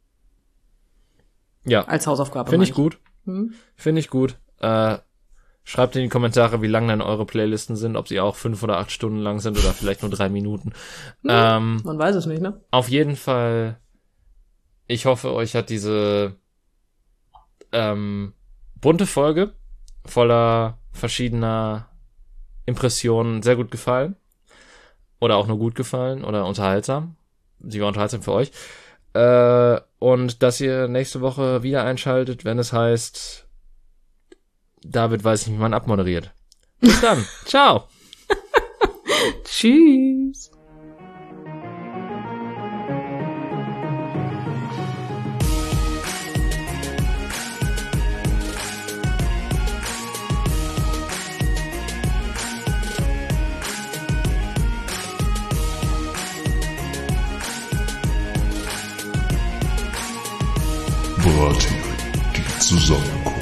Ja. Als Hausaufgabe. Finde ich gut. Hm? Finde ich gut. Äh, schreibt in die Kommentare, wie lang dann eure Playlisten sind, ob sie auch fünf oder acht Stunden lang sind oder vielleicht nur drei Minuten. Hm, ähm, man weiß es nicht, ne? Auf jeden Fall, ich hoffe, euch hat diese ähm, bunte Folge voller verschiedener Impressionen sehr gut gefallen. Oder auch nur gut gefallen oder unterhaltsam. Sie war unterhaltsam für euch. Äh, und dass ihr nächste Woche wieder einschaltet, wenn es heißt, David weiß nicht, wie man abmoderiert. Bis dann. Ciao. Tschüss. Bratin, die Zusammenkunft.